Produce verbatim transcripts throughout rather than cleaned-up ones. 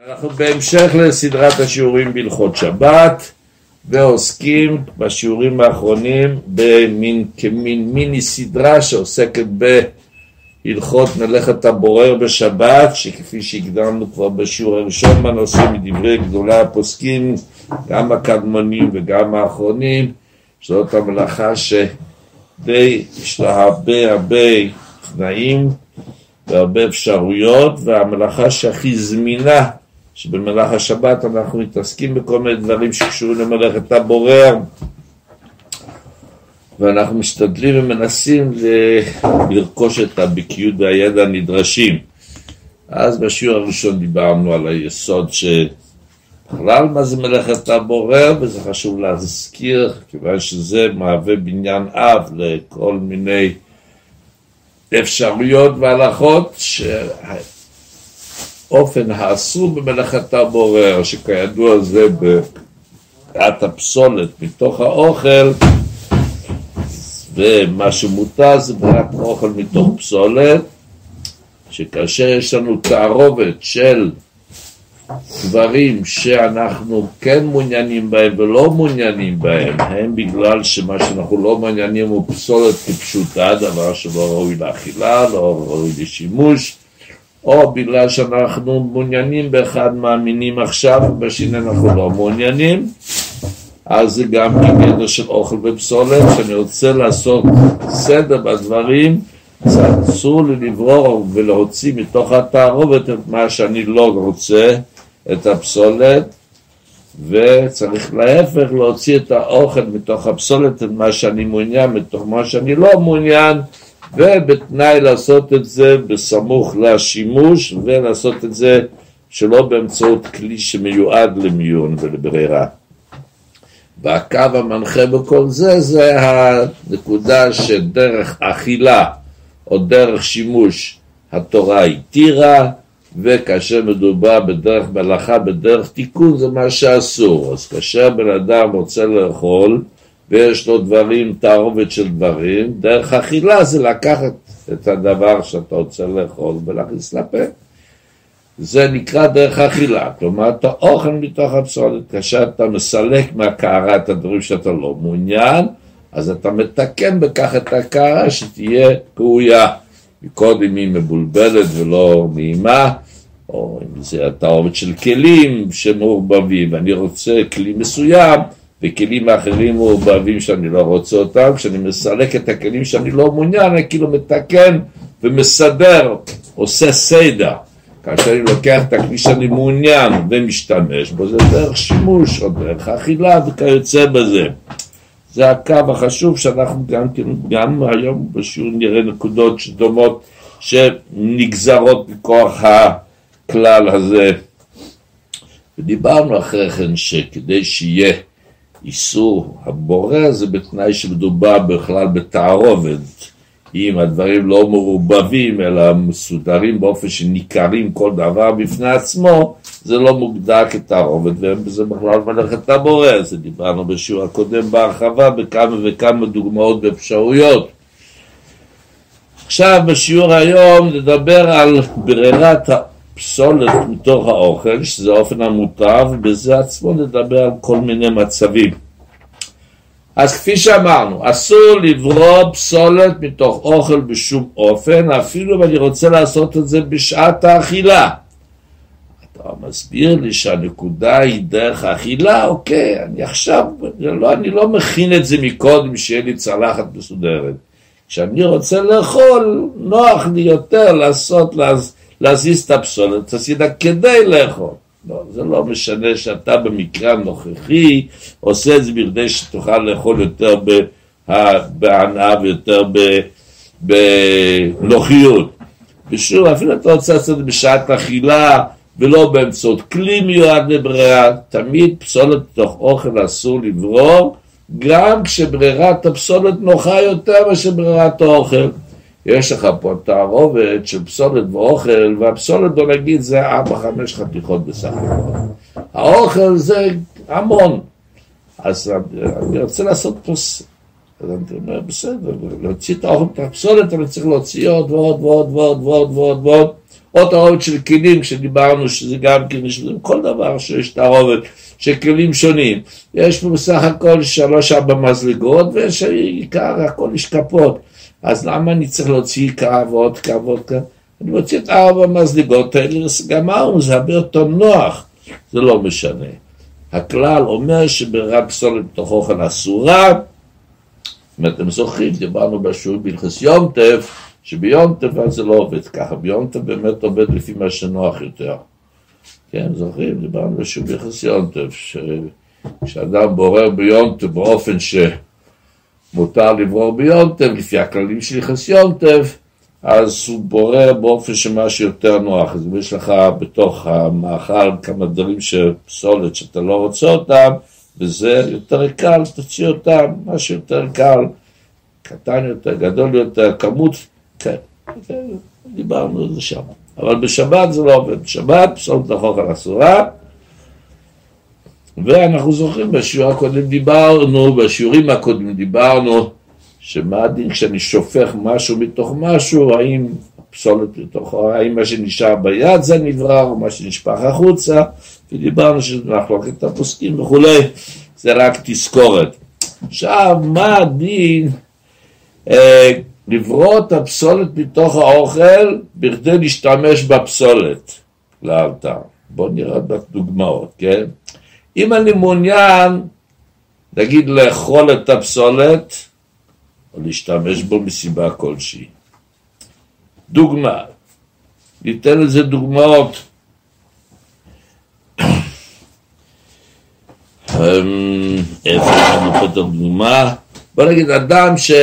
אנחנו בהמשך לסדרת השיעורים בהלכות שבת, ועוסקים בשיעורים האחרונים במין כמין מיני סדרה שעוסקת בהלכות מלאכת הבורר בשבת, שכפי שהקדמנו כבר בשיעור הראשון בנושא מדברי גדולי הפוסקים, גם הקדמונים וגם האחרונים, זאת המלאכה שדי יש לה הרבה הרבה תנאים והרבה אפשרויות, והמלאכה שהכי זמינה שבמהלך השבת אנחנו מתעסקים בכל מיני דברים שקשורים למלאכת הבורר, ואנחנו משתדלים ומנסים לרכוש את הבקיאות והידע הנדרשים. אז בשיעור הראשון דיברנו על היסוד שבכלל מה זה מלאכת הבורר, וזה חשוב להזכיר כיוון שזה מהווה בניין אב לכל מיני אפשרויות והלכות אופן האסור במלאכת הבורר, שכידוע זה בבריאת הפסולת מתוך האוכל, ומה שמותר זה בריאת האוכל מתוך פסולת, שכאשר יש לנו תערובת של דברים שאנחנו כן מעוניינים בהם ולא מעוניינים בהם, הם בגלל שמה שאנחנו לא מעוניינים הוא פסולת כפשוטה, דבר שלא ראוי לאכילה, לא ראוי לשימוש, או בגלל שאנחנו מעוניינים באחד מהמינים עכשיו, ובשני אנחנו לא מעוניינים, אז זה גם בגדר של אוכל ופסולת, שאני רוצה לעשות סדר בדברים, אסור לי לברור ולהוציא מתוך התערובת את מה שאני לא רוצה, את הפסולת, וצריך להפך להוציא את האוכל מתוך הפסולת, את מה שאני מעוניין, מתוך מה שאני לא מעוניין, ובתנאי לעשות את זה בסמוך לשימוש, ולעשות את זה שלא באמצעות כלי שמיועד למיון ולברירה. והקו המנחה בכל זה, זה הנקודה שדרך אכילה או דרך שימוש התורה התירה, וכאשר מדובר בדרך מלאכה, בדרך תיקון, זה מה שאסור. אז כאשר בן אדם רוצה לאכול, ויש לו דברים, תערובת של דברים, דרך אכילה זה לקחת את הדבר שאתה רוצה לאכול ולהכניס לפה. זה נקרא דרך אכילה, כלומר אתה אוכל מתוך הפסולת. כאשר אתה מסלק מהקערה את הדברים שאתה לא מעוניין, אז אתה מתקן בכך את הקערה שתהיה קרויה. קודם היא מבולבלת ולא נעימה, או אם זה התערובת של כלים שמעורבבים, ואני רוצה כלי מסוים, וכלים האחרים מעורבבים שאני לא רוצה אותם, כשאני מסלק את הכלים שאני לא מעוניין, אני כאילו מתקן ומסדר, עושה סדר. כאשר אני לוקח את הכלי שאני מעוניין ומשתמש בו, זה דרך שימוש או דרך אכילה וכיוצא בזה. זה הקו החשוב שאנחנו גם, גם היום בשיעור נראה נקודות שדומות שנגזרות מכוח הכלל הזה. ודיברנו אחרי כן שכדי שיהיה איסור הבורר זה בתנאי שמדובר בכלל בתערובת, אם הדברים לא מרובבים אלא מסודרים באופן שניכרים כל דבר בפני עצמו, זה לא מוגדר כתערובת, וזה בכלל מלאכת הבורר. זה דיברנו בשיעור הקודם בהרחבה בכמה וכמה דוגמאות ואפשרויות. עכשיו בשיעור היום נדבר על ברירת הפסולת מתוך האוכל, שזה האופן המותר, ובזה עצמו נדבר על כל מיני מצבים. אז כפי שאמרנו, אסור לברוא פסולת מתוך אוכל בשום אופן, אפילו ואני רוצה לעשות את זה בשעת האכילה. אתה מסביר לי שהנקודה היא דרך האכילה, אוקיי, אני עכשיו, לא, אני לא מכין את זה מקודם שיהיה לי צלחת מסודרת. כשאני רוצה לאכול, נוח לי יותר לעשות, להז, להזיז את הפסולת, עשידה כדי לאכול. לא, זה לא משנה שאתה במקרה הנוכחי עושה את זה בכדי שתוכל לאכול יותר בהנאה ויותר בנוחיות. ושוב, אפילו אתה רוצה לעשות את זה בשעת אכילה ולא באמצעות כלי מיועד לברירה, תמיד פסולת תוך אוכל אסור לברור, גם כשברירת הפסולת נוחה יותר מאשר ברירת האוכל. יש לך פה תערובת של פסולת ואוכל, והפסולת בוא נגיד זה ארבע חמש חתיכות בסך הכל. האוכל זה המון. אז אני רוצה לעשות פה, אז אני אומר בסדר, להוציא את האוכל, את הפסולת אני צריך להוציא עוד ועוד ועוד ועוד ועוד ועוד ועוד, או תערובת של כלים, כשדיברנו שזה גם כן, כל דבר שיש תערובת של כלים שונים. יש פה בסך הכל שלוש ארבע מזלגות, ויש עיקר, הכל יש כפות. אז למה אני צריך להוציא עיקר ועוד קו ועוד קו? אני מוציא את ארבע מזלגות האלה, גמרנו, זה הרבה יותר נוח. זה לא משנה. הכלל אומר שברירת פסולת בתוך אוכל אסורה. אם אתם זוכרים, דיברנו בשיעור בהלכות יום טוב, שביום טוב זה לא עובד ככה, ביום טוב באמת עובד לפי מה שנוח יותר. כן, זוכרים, דיברנו בשיעור בהלכות יום טוב, כשאדם בורר ביום טוב באופן שמותר לברור ביום טוב, לפי הכללים של הלכות יום טוב, אז הוא בורר באופן שמשהו יותר נוח. אז אם יש לך בתוך המאכל כמה דברים שפסולת שאתה לא רוצה אותם, וזה יותר קל, תוציא אותם, משהו יותר קל, קטן יותר, גדול יותר, כמות, כן, דיברנו על זה שם. אבל בשבת זה לא עובד, בשבת פסולת האוכל אסורה, ואנחנו זוכרים בשיעור הקודם דיברנו, בשיעורים הקודמים דיברנו, שמה הדין כשאני שופך משהו מתוך משהו, האם פסולת מתוך, האם מה שנשאר ביד זה נברר, או מה שנשפך החוצה, ודיברנו שנחלוק את הפוסקים וכולי, זה רק תזכורת. עכשיו, מה הדין אה, לברור את הפסולת מתוך האוכל, בכדי להשתמש בפסולת לאלתר? בואו נראה בדוגמאות, כן? אם אני מעוניין, נגיד לאכול את הפסולת, או להשתמש בו מסיבה כלשהי. דוגמה, ניתן לזה דוגמאות. איפה אנחנו פה את הדוגמה? בוא נגיד, אדם ש...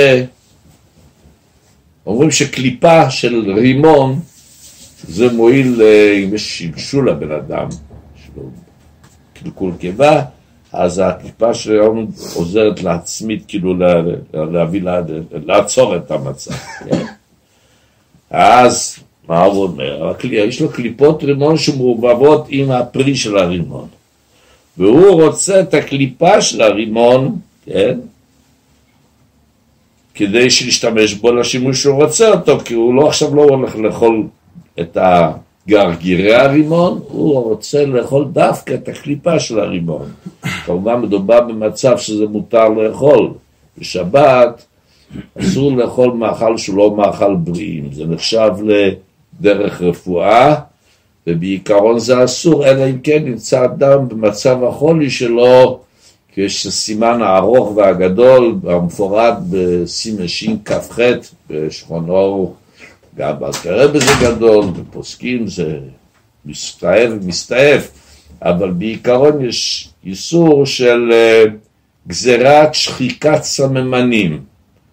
אומרים שקליפה של רימון, זה מועיל, אם יש שלשול לבן אדם, שלו קלקול קיבה, אז הקליפה שלנו עוזרת להצמיד, כאילו להביא, לעצור את המצב. אז, מה הוא אומר? יש לו קליפות רימון שמעורבבות עם הפרי של הרימון. והוא רוצה את הקליפה של הרימון, כן? כדי להשתמש בו לשימוש שהוא רוצה אותו, כי הוא לא עכשיו לא הולך לאכול את הגרגירי הרימון, הוא רוצה לאכול דווקא את הקליפה של הרימון. כמובן מדובר במצב שזה מותר לאכול. בשבת אסור לאכול מאכל שהוא לא מאכל בריאים, זה נחשב לדרך רפואה, ובעיקרון זה אסור, אלא אם כן נמצא אדם במצב החולי שלו, יש סימן הארוך והגדול, המפורט בסימשין כ"ח, בשכון אור, גם באזכרה בזה גדול, בפוסקים זה מסתעף ומסתעף, אבל בעיקרון יש איסור של גזירת שחיקת סממנים,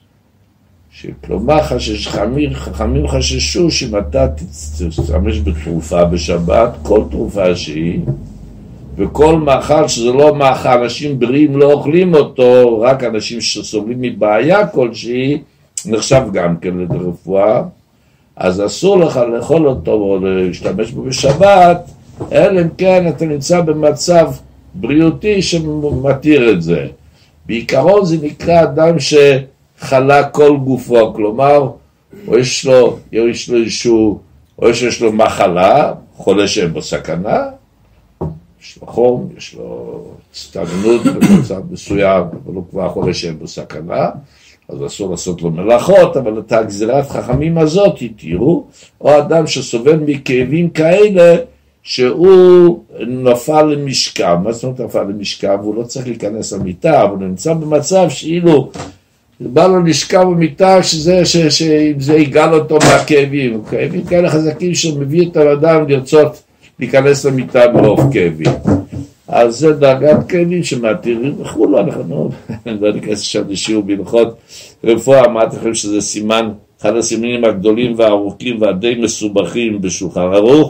שכלומר חשש, חכמים, חכמים חששו שאם אתה תשתמש בתרופה בשבת, כל תרופה שהיא, וכל מאכל שזה לא מאכל, אנשים בריאים לא אוכלים אותו, רק אנשים שסובלים מבעיה כלשהי, נחשב גם כן לרפואה, אז אסור לך לאכול אותו או להשתמש בו בשבת, אלא אם כן אתה נמצא במצב בריאותי שמתיר את זה. בעיקרון זה נקרא אדם שחלה כל גופו, כלומר, או יש לו, יש לו איזשהו, או שיש לו מחלה, חולה שאין בו סכנה, יש לו חום, יש לו סתגנות במצב מסוים, אבל הוא כבר חולה שאין בו סכנה, אז אסור לעשות לו מלאכות, אבל את הגזירת חכמים הזאת יתירו, או אדם שסובל מכאבים כאלה, שהוא נפל למשכב. מה זאת אומרת נפל למשכב? הוא לא צריך להיכנס למיטה, אבל הוא נמצא במצב שאילו בא לו לשכב במיטה, שזה, ש, שאם זה יגל אותו מהכאבים, כאבים כאלה חזקים שמביא את האדם לרצות להיכנס למיטה ברוב כאבים. אז זה דרגת כאבים שמתירים וכולו, אנחנו לא ניכנס עכשיו לשיעור בהלכות רפואה, אמרתי לכם שזה סימן, אחד הסימנים הגדולים והארוכים והדי מסובכים בשולחן ערוך,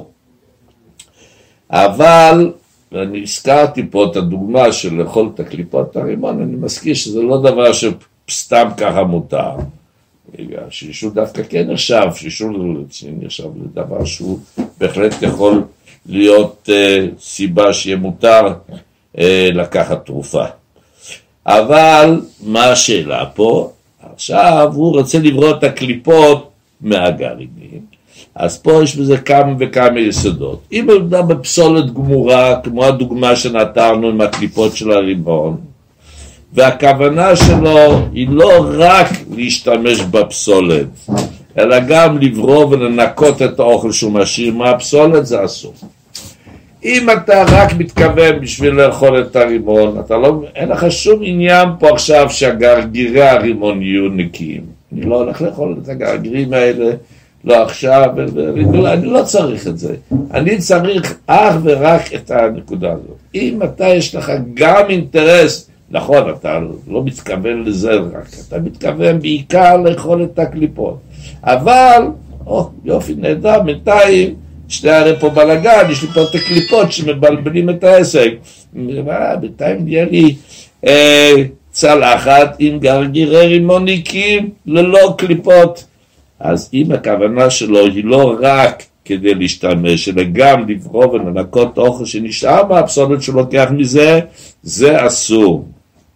אבל אני הזכרתי פה את הדוגמה של לאכול את הקליפות הרימון, אני מזכיר שזה לא דבר שסתם ככה מותר, שישול דווקא כן נחשב, שישול נחשב לדבר שהוא בהחלט יכול להיות uh, סיבה שיהיה מותר uh, לקחת תרופה. אבל מה השאלה פה? עכשיו הוא רוצה לברוא את הקליפות מהגרעינים, אז פה יש בזה כמה וכמה יסודות. אם עובדה בפסולת גמורה, כמו הדוגמה שנתרנו עם הקליפות של הריבון, והכוונה שלו היא לא רק להשתמש בפסולת, אלא גם לברוא ולנקות את האוכל שהוא משאיר מהפסולת, זה אסור. אם אתה רק מתכוון בשביל לאכול את הרימון, אתה לא, אין לך שום עניין פה עכשיו שהגרגירי הרימון יהיו נקיים. אני לא הולך לאכול את הגרגירים האלה, לא עכשיו, אני לא צריך את זה. אני צריך אך ורק את הנקודה הזאת. אם אתה יש לך גם אינטרס, נכון, אתה לא מתכוון לזה רק, אתה מתכוון בעיקר לאכול את הקליפות. אבל, או, יופי, נהדר, בינתיים, שני הרי פה בלגן, יש לי פה את הקליפות שמבלבלים את העסק. בינתיים נהיה לי אה, צלחת עם גרגירי רימוניקים ללא קליפות. אז אם הכוונה שלו היא לא רק כדי להשתמש, אלא גם לברוא ולנקות אוכל שנשאר מהפסולת שלוקח מזה, זה אסור.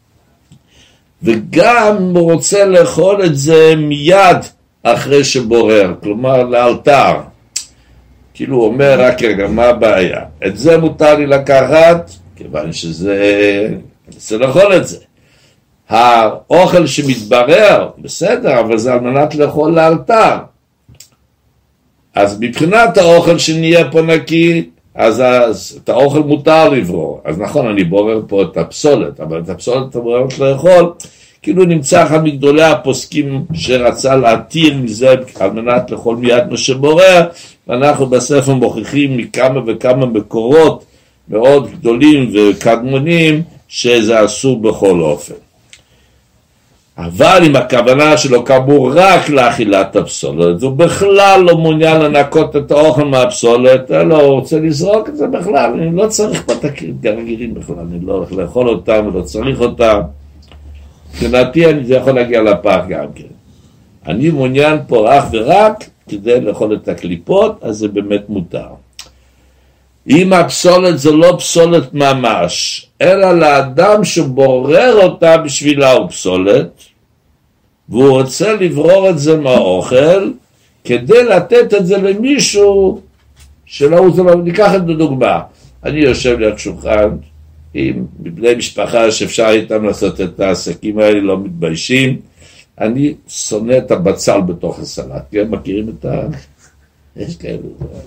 וגם הוא רוצה לאכול את זה מיד אחרי שבורר, כלומר לאלתר. כאילו הוא אומר, רק רגע, מה הבעיה? את זה מותר לי לקחת, כיוון שזה, אני רוצה לאכול את זה. האוכל שמתברר, בסדר, אבל זה על מנת לאכול לאלתר. אז מבחינת האוכל שנהיה פה נקי, אז, אז את האוכל מותר לברור. אז נכון, אני בורר פה את הפסולת, אבל את הפסולת אתה בורר לאכול, כאילו נמצא אחד מגדולי הפוסקים שרצה להתיר מזה על מנת לאכול מיד מה שבורר, ואנחנו בספר מוכיחים מכמה וכמה מקורות מאוד גדולים וקדמונים שזה אסור בכל אופן. אבל אם הכוונה שלו כאמור רק לאכילת הפסולת, הוא בכלל לא מעוניין לנקות את האוכל מהפסולת, אלא הוא רוצה לזרוק את זה בכלל, אני לא צריך פה את הגרגירים בכלל, אני לא הולך לאכול אותם ולא צריך אותם. מבחינתי זה יכול להגיע לפח גם כן. אני מעוניין פה אך ורק כדי לאכול את הקליפות, אז זה באמת מותר. אם הפסולת זה לא פסולת ממש, אלא לאדם שבורר אותה בשבילה הוא פסולת, והוא רוצה לברור את זה מהאוכל, כדי לתת את זה למישהו שלא זה לא, ניקח את הדוגמה. אני יושב ליד שולחן עם בני משפחה שאפשר איתם לעשות את העסקים האלה, לא מתביישים. אני שונא את הבצל בתוך הסלט, כן? מכירים את ה... יש כאלו,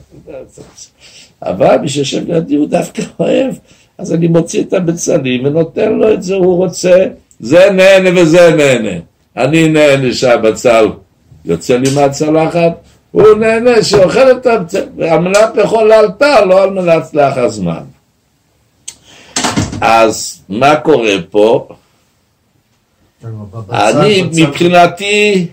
אבל מי שיושב לידי הוא דווקא אוהב, אז אני מוציא את הבצלים ונותן לו את זה, הוא רוצה, זה נהנה וזה נהנה. אני נהנה שהבצל יוצא לי מהצלחת, הוא נהנה שאוכל את הבצל, על מנת לאכול לאלתר, לא על מנת לאחר זמן. אז מה קורה פה? אני מבחינתי,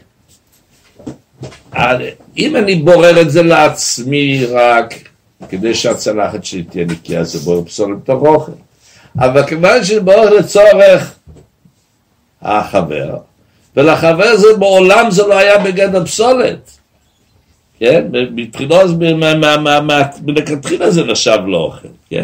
אם אני בורר את זה לעצמי רק כדי שהצלחת שלי תהיה נקייה, זה בורר פסולת בתוך אוכל. אבל כיוון שבורר לצורך החבר, ולחבר זה בעולם זה לא היה בגדר פסולת. כן? מבחינות מלכתחילה זה נחשב לאוכל. כן?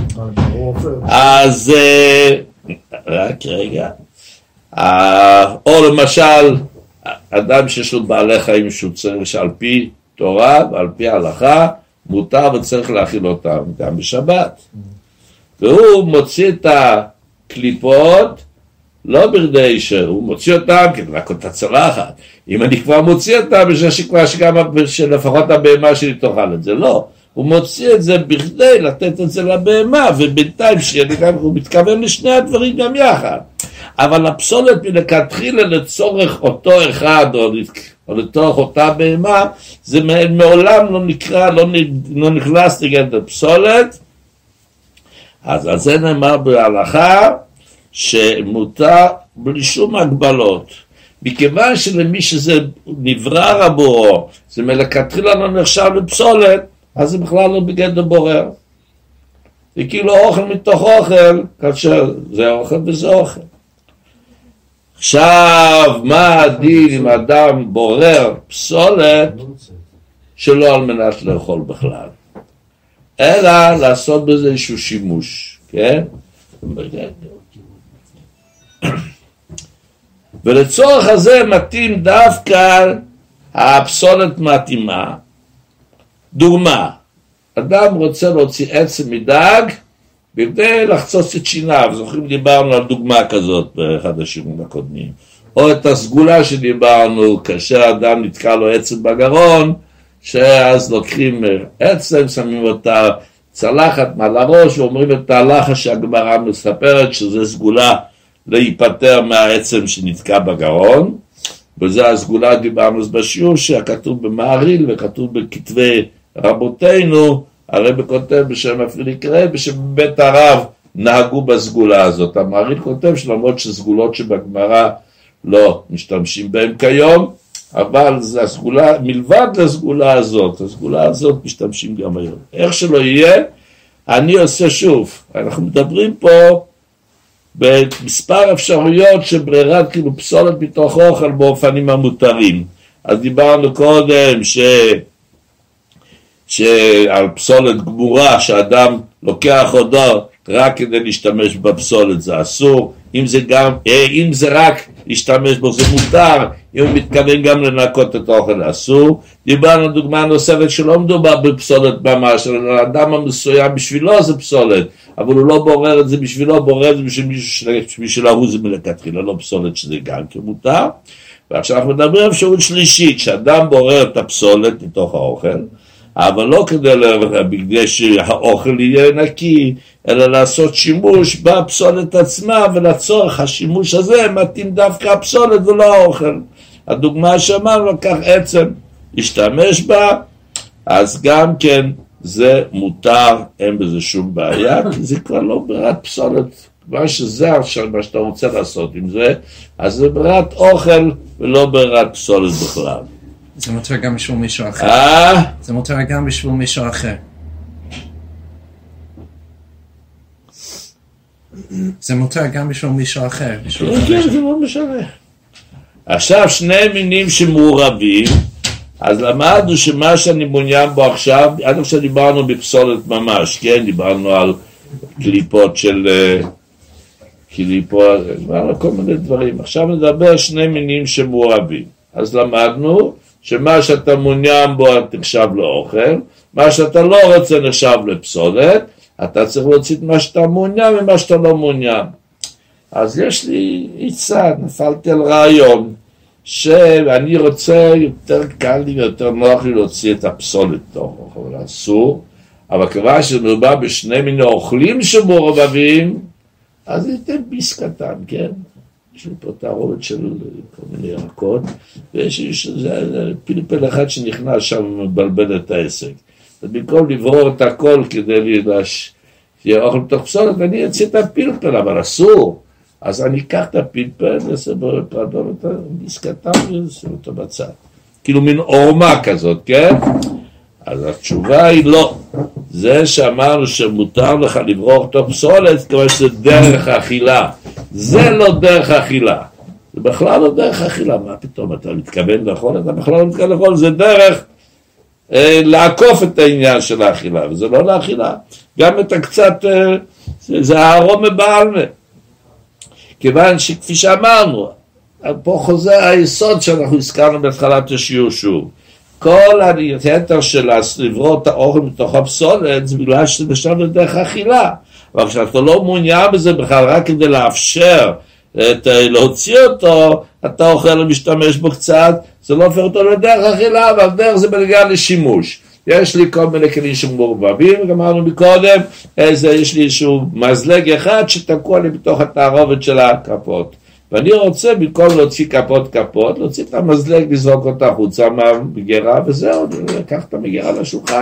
אז רק רגע. או למשל, אדם שיש לו בעלי חיים שהוא צריך שעל פי תורה ועל פי ההלכה, מותר וצריך להאכיל אותם גם בשבת. והוא מוציא את הקליפות, לא ברדי שהוא מוציא אותם כדי לנקות את הצלחת. אם אני כבר מוציא אותם, בשביל שכבר שגם שלפחות הבהמה שלי תאכל את זה, לא. הוא מוציא את זה בכדי לתת את זה לבהמה, ובינתיים שגם הוא מתכוון לשני הדברים גם יחד. אבל הפסולת מלכתחילה לצורך אותו אחד, או, או לתוך אותה בהמה, זה מעולם לא נקרא, לא, לא נכנס לגדר פסולת. אז על זה נאמר בהלכה, שמותר בלי שום הגבלות. מכיוון שלמי שזה נברר עבורו, זה מלכתחילה לא נחשב לפסולת, אז זה בכלל לא בגדר בורר. זה כאילו אוכל מתוך אוכל, כאשר זה אוכל וזה אוכל. עכשיו, מה הדין אם אדם בורר פסולת שלא על מנת לאכול בכלל? אלא לעשות בזה איזשהו שימוש, כן? ולצורך הזה מתאים דווקא הפסולת מתאימה, דוגמה, אדם רוצה להוציא עצם מדג, בכדי לחצוץ את שיניו, זוכרים דיברנו על דוגמה כזאת באחד השיעורים הקודמים, או את הסגולה שדיברנו, כאשר אדם נתקע לו עצם בגרון, שאז לוקחים עצם, שמים אותה צלחת מעל הראש, ואומרים את ההלכה שהגמרא מספרת, שזה סגולה להיפטר מהעצם שנתקע בגרון, וזה הסגולה דיברנו בשיעור, שכתוב במעריל וכתוב בכתבי רבותינו, הרב כותב בשם הפרידיק רבי שבבית הרב נהגו בסגולה הזאת. המעריל כותב שלמרות שסגולות שבגמרא לא משתמשים בהם כיום, אבל זה הסגולה, מלבד לסגולה הזאת, הסגולה הזאת משתמשים גם היום. איך שלא יהיה, אני עושה שוב, אנחנו מדברים פה במספר אפשרויות שברירת כאילו פסולת מתוך אוכל באופנים המותרים. אז דיברנו קודם ש... שעל פסולת גמורה שאדם לוקח אותו רק כדי להשתמש בפסולת זה אסור, אם זה גם, אם זה רק להשתמש בו זה מותר, אם הוא מתכוון גם לנקות את האוכל אסור. דיברנו דוגמה נוספת שלא מדובר בפסולת ממש, האדם המסוים בשבילו זה פסולת, אבל הוא לא בורר את זה בשבילו, בורר את זה בשביל מישהו שבשבילה הוא זה מלכתחילה, לא פסולת שזה גם כמותר. ועכשיו אנחנו מדברים על אפשרות שלישית, שאדם בורר את הפסולת מתוך האוכל, אבל לא כדי בגלל שהאוכל יהיה נקי, אלא לעשות שימוש בפסולת עצמה, ולצורך השימוש הזה מתאים דווקא הפסולת ולא האוכל. הדוגמה שאמרנו, לקח עצם, השתמש בה, אז גם כן זה מותר, אין בזה שום בעיה, כי זה כבר לא ברירת פסולת, מה שזה עכשיו, מה שאתה רוצה לעשות עם זה, אז זה ברירת אוכל ולא ברירת פסולת בכלל. זה מותר גם בשביל מישהו אחר. אה? זה מותר גם בשביל מישהו אחר. זה מותר גם בשביל מישהו אחר. כן, כן, זה לא משנה. עכשיו שני מינים שמעורבים, אז למדנו שמה שאני מעוניין בו עכשיו, עד עכשיו דיברנו בפסולת ממש, כן? דיברנו על קליפות של... קליפות, דיברנו כל מיני דברים. עכשיו נדבר שני מינים שמעורבים. אז למדנו שמה שאתה מעוניין בו נחשב לאוכל, מה שאתה לא רוצה נחשב לפסולת, אתה צריך להוציא את מה שאתה מעוניין ומה שאתה לא מעוניין. אז יש לי עצה, נפלתי על רעיון, שאני רוצה, יותר קל לי ויותר נוח לי להוציא את הפסולת תוך אוכל, אסור, אבל כיוון שמדובר בשני מיני אוכלים שמעורבבים, אז ניתן ביס קטן, כן? יש לי פה תערובת של כל מיני ירקות, ויש פלפל אחד שנכנס שם ומבלבל את העסק. אז במקום לברור את הכל כדי שיהיה אוכל בתוך פסולת, ואני אצא את הפלפל, אבל אסור. אז אני אקח את הפלפל, נעשה בו פרדון, את הביס קטן, ונשים אותו בצד. כאילו מין עורמה כזאת, כן? אז התשובה היא לא. זה שאמרנו שמותר לך לברור אותו פסולת, כיוון שזה דרך האכילה. זה לא דרך האכילה. זה בכלל לא דרך האכילה. מה פתאום אתה מתכוון לאכול? אתה בכלל לא מתכוון לאכול. זה דרך אה, לעקוף את העניין של האכילה, וזה לא לאכילה. גם את הקצת, אה, זה, זה הארומה בעלמה. כיוון שכפי שאמרנו, פה חוזר היסוד שאנחנו הזכרנו בהתחלת השיעור שוב. כל היתר של לברור את האוכל מתוך הפסולת, זה בגלל שזה נחשב לדרך האכילה. אבל כשאתה לא מעוניין בזה בכלל, רק כדי לאפשר את, להוציא אותו, אתה אוכל ומשתמש בו קצת, זה לא הופך אותו לדרך האכילה, אבל דרך זה בנגיעה לשימוש. יש לי כל מיני כלים שמעורבבים, וגם אמרנו מקודם, איזה, יש לי איזשהו מזלג אחד שתקוע לי בתוך התערובת של הכפות. ואני רוצה במקום להוציא כפות כפות, להוציא את המזלג, לזרוק אותה חוצה מהמגירה, וזהו, לקח את המגירה לשולחן.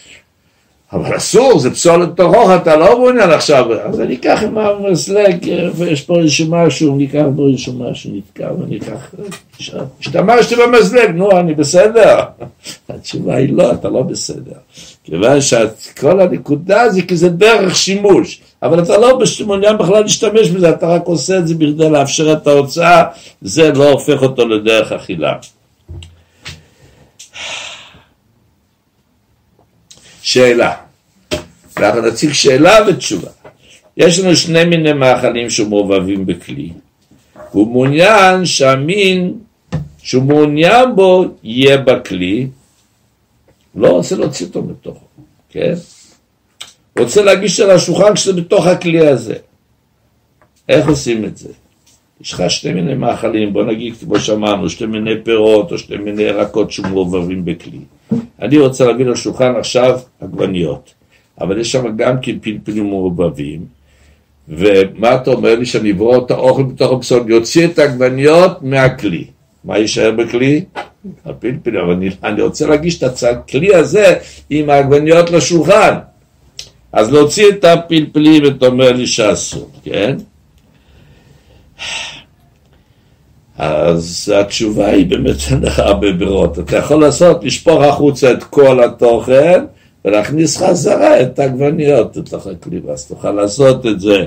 אבל אסור, זה פסולת תוכו, אתה לא מעוניין עכשיו. אז אני אקח עם המזלג, ויש פה איזשהו משהו, אני אקח בו איזשהו משהו, נתקע, ואני אקח, השתמשתי במזלג, נו, אני בסדר. התשובה היא לא, אתה לא בסדר. כיוון שכל הנקודה זה כי זה דרך שימוש, אבל אתה לא מעוניין בכלל להשתמש בזה, אתה רק עושה את זה בכדי לאפשר את ההוצאה, זה לא הופך אותו לדרך אכילה. שאלה. אנחנו נציג שאלה ותשובה. יש לנו שני מיני מאכלים שמעורבבים בכלי. הוא מעוניין שהמין שהוא מעוניין בו יהיה בכלי, לא רוצה להוציא אותו מתוכו, כן? רוצה להגיש על השולחן כשזה בתוך הכלי הזה. איך עושים את זה? יש לך שתי מיני מאכלים, בוא נגיד כמו שאמרנו, שתי מיני פירות או שתי מיני ירקות שמעורבבים בכלי. אני רוצה להביא לשולחן עכשיו עגבניות, אבל יש שם גם כן פלפלים מעורבבים, ומה אתה אומר לי שאני אברוא את האוכל בתוך הפסולת, יוציא את העגבניות מהכלי. מה יישאר בכלי? הפלפלים, אבל אני, אני רוצה להגיש את הכלי הזה עם העגבניות לשולחן. אז להוציא את הפלפלים, אתה אומר לי שאסור, כן? אז התשובה היא באמת הרבה ברירות. אתה יכול לעשות, לשפוך החוצה את כל התוכן, ולהכניס חזרה את העגבניות לתוך הכלי, אז תוכל לעשות את זה.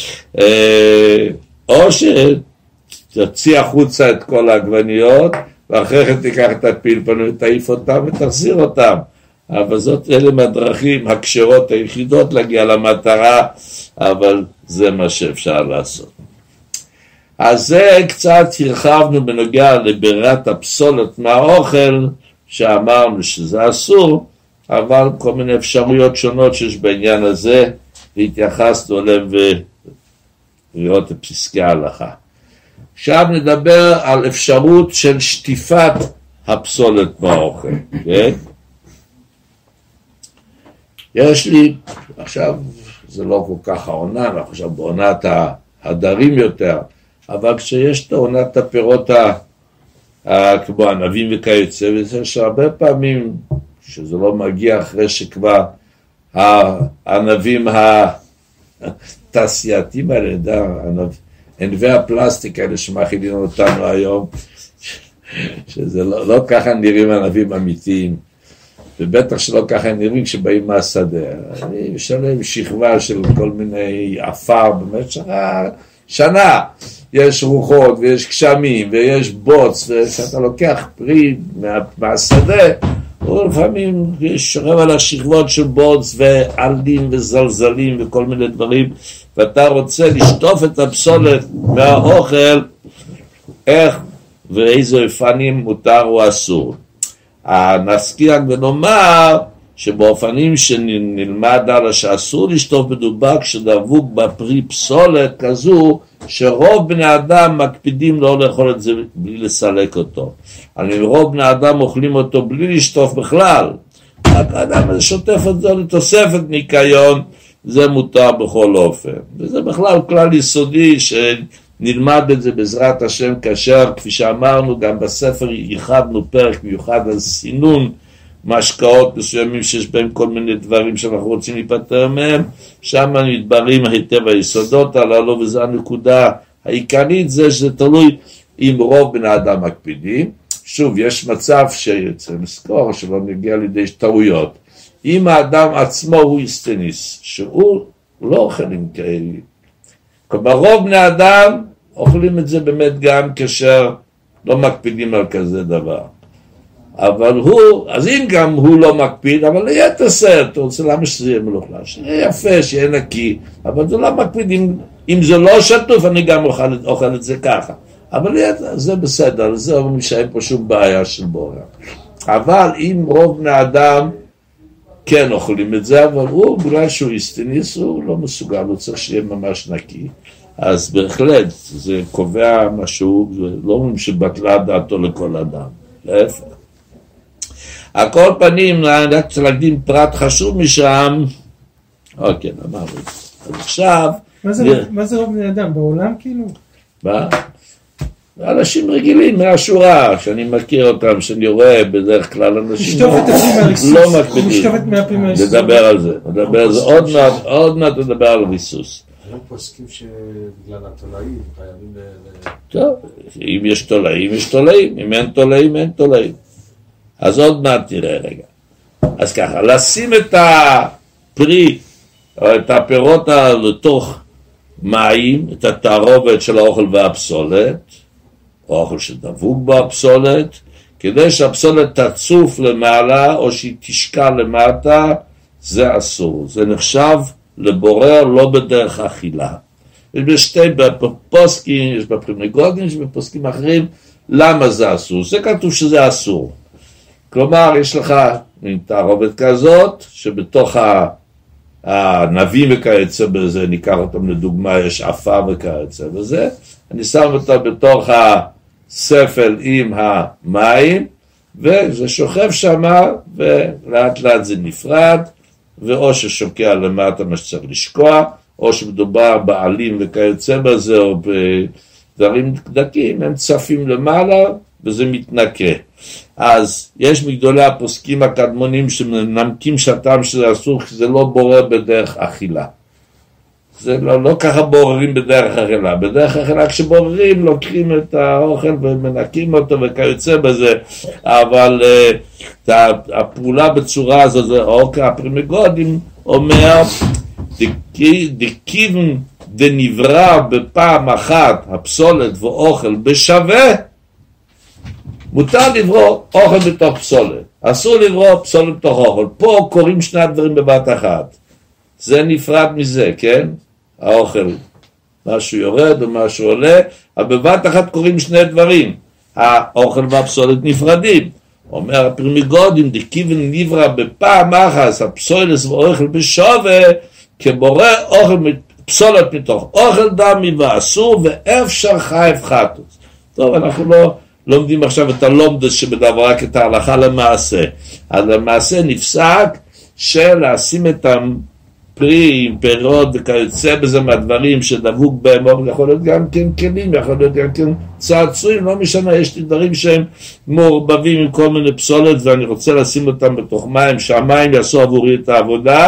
או שתוציא החוצה את כל העגבניות, ואחרי כן תיקח את הפלפלים ותעיף אותם ותחזיר אותם. אבל זאת אלה מהדרכים הקשרות היחידות להגיע למטרה, אבל זה מה שאפשר לעשות. אז זה קצת הרחבנו בנוגע לברירת הפסולת מהאוכל, שאמרנו שזה אסור, אבל כל מיני אפשרויות שונות שיש בעניין הזה, והתייחסנו אליהם ולראות את פסקי ההלכה. עכשיו נדבר על אפשרות של שטיפת הפסולת מהאוכל, כן? יש לי, עכשיו זה לא כל כך העונה, אנחנו עכשיו בעונת ההדרים יותר, אבל כשיש את עונת הפירות כמו ענבים וכיוצא, וזה שהרבה פעמים שזה לא מגיע אחרי שכבר הענבים התעשייתיים האלה, ענבי הפלסטיק האלה שמאכילים אותנו היום, שזה לא, לא ככה נראים ענבים אמיתיים, ובטח שלא ככה נראים כשבאים מהשדה. אני משלם שכבה של כל מיני אפר במשך שנה. יש רוחות ויש גשמים ויש בוץ, וכשאתה לוקח פרי מה, מהשדה, הוא לפעמים שורב על השכבות של בוץ ועלים וזלזלים וכל מיני דברים, ואתה רוצה לשטוף את הפסולת מהאוכל, איך ואיזה אופנים מותר או אסור. נזכיר ונאמר שבאופנים שנלמד על שאסור לשטוף מדובר כשדבוק בפרי פסולת כזו, שרוב בני אדם מקפידים לא לאכול את זה בלי לסלק אותו. אבל רוב בני אדם אוכלים אותו בלי לשטוף בכלל. רק האדם הזה שוטף את זה לתוספת ניקיון, זה מותר בכל אופן. וזה בכלל כלל יסודי שנלמד את זה בעזרת השם כאשר, כפי שאמרנו, גם בספר ייחדנו פרק מיוחד על סינון משקאות מסוימים שיש בהם כל מיני דברים שאנחנו רוצים להיפטר מהם, שם מתבררים היטב היסודות הללו, וזו הנקודה העיקרית, זה שזה תלוי אם רוב בני האדם מקפידים. שוב, יש מצב שצריך לזכור שלא נגיע לידי טעויות. אם האדם עצמו הוא איסטניס, שהוא לא אוכלים כאלה, כלומר רוב בני האדם אוכלים את זה באמת גם כאשר לא מקפידים על כזה דבר. אבל הוא, אז אם גם הוא לא מקפיד, אבל יהיה תסרט, הוא רוצה למה שזה יהיה מלוכלך, שיהיה יפה, שיהיה נקי, אבל זה לא מקפיד, אם, אם זה לא שטוף, אני גם אוכל, אוכל את זה ככה. אבל יהיה, זה בסדר, זה לא משאין פה שום בעיה של בורא. אבל אם רוב בני האדם כן אוכלים את זה, אבל הוא, בגלל שהוא איסטניס, הוא לא מסוגל, הוא צריך שיהיה ממש נקי. אז בהחלט, זה קובע משהו, לא אומרים שבטלה דעתו לכל אדם, להפך. על כל פנים, אני רוצה להקדים פרט חשוב משם. אוקיי, אמרנו. אז עכשיו... מה זה, מה זה רוב בני אדם? בעולם כאילו? מה? אנשים רגילים מהשורה, שאני מכיר אותם, שאני רואה בדרך כלל אנשים לשטוף את הפרי מהריסוס. לא מקפידים. לשטוף את מהפרי מהריסוס. לדבר על זה. לדבר על זה. עוד מעט, עוד מעט לדבר על ריסוס. הם פוסקים שבגלל התולעים חייבים ל... טוב, אם יש תולעים, יש תולעים. אם אין תולעים, אין תולעים. אז עוד מעט תראה רגע. אז ככה, לשים את הפרי, או את הפירות לתוך מים, את התערובת של האוכל והפסולת, או האוכל שדבוק בפסולת, כדי שהפסולת תצוף למעלה, או שהיא תשקע למטה, זה אסור. זה נחשב לבורר לא בדרך אכילה. יש בשתי בפוסקים, יש בפרימגוגים, יש בפוסקים אחרים, למה זה אסור? זה כתוב שזה אסור. כלומר, יש לך עם תערובת כזאת, שבתוך הנביאים וכיוצא בזה, ניקח אותם לדוגמה, יש עפר וכיוצא בזה, אני שם אותה בתוך הספל עם המים, וזה שוכב שם, ולאט לאט זה נפרד, ואו ששוקע למטה מה שצריך לשקוע, או שמדובר בעלים וכיוצא בזה, או בדברים דקים, הם צפים למעלה, וזה מתנקה. אז יש מגדולי הפוסקים הקדמונים שמנמקים שהטעם שזה אסור, כי זה לא בורר בדרך אכילה. זה לא, לא ככה בוררים בדרך אכילה. בדרך אכילה כשבוררים, לוקחים את האוכל ומנקים אותו וכיוצא בזה, אבל uh, הפעולה בצורה הזאת, זה אוכל הפרימגודים, אומר, דכיוון דנברא בפעם אחת הפסולת ואוכל בשווה, מותר לברוא אוכל בתוך פסולת, אסור לברוא פסולת בתוך אוכל. פה קוראים שני הדברים בבת אחת, זה נפרד מזה, כן? האוכל, משהו יורד או משהו עולה, אבל בבת אחת קוראים שני דברים, האוכל והפסולת נפרדים. אומר הפרימיגודים, דכיוון נברא בפעם אחת הפסולת ואוכל בשווה, כבורא אוכל פסולת מתוך אוכל דמי ואסור, ואפשר חייב חטוס. טוב, אנחנו לא לומדים עכשיו את הלומדס שבדבר רק את ההלכה למעשה. אז למעשה נפסק של לשים את הפרי עם פירות וכיוצא בזה מהדברים שדבוק בהם, יכול להיות גם כן כלים, יכול להיות גם כן צעצועים, לא משנה, יש לי דברים שהם מעורבבים עם כל מיני פסולת ואני רוצה לשים אותם בתוך מים, שהמים יעשו עבורי את העבודה,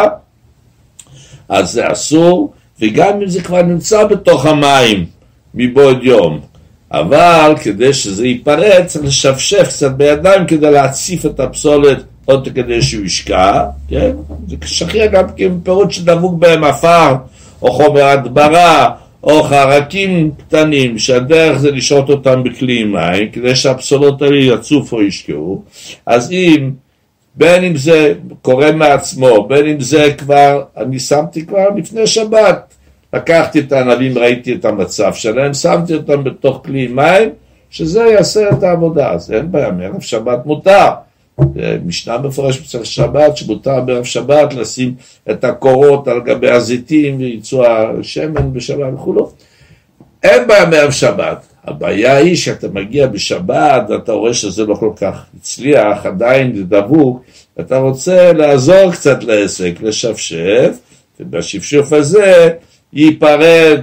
אז זה אסור, וגם אם זה כבר נמצא בתוך המים מבעוד יום, אבל כדי שזה ייפרד צריך לשפשף קצת בידיים כדי להציף את הפסולת עוד כדי שהוא ישקע, כן? זה שכיח גם פירות שדבוק בהם עפר או חומר הדברה או חרקים קטנים שהדרך זה לשרות אותם בכלי מים כדי שהפסולות האלה יצופו או ישקעו. אז אם בין אם זה קורה מעצמו, בין אם זה כבר, אני שמתי כבר לפני שבת, לקחתי את הענבים, ראיתי את המצב שלהם, שמתי אותם בתוך כלי מים, שזה יעשה את העבודה. אז אין בעיה, מערב שבת מותר. משנה מפורש בצריך שבת, שמותר בערב שבת לשים את הקורות על גבי הזיתים, וייצוא השמן בשבת וכולו. אין בעיה מערב שבת. הבעיה היא שאתה מגיע בשבת, ואתה רואה שזה לא כל כך הצליח, עדיין זה דבוק, אתה רוצה לעזור קצת לעסק, לשפשף, ובשפשוף הזה ייפרד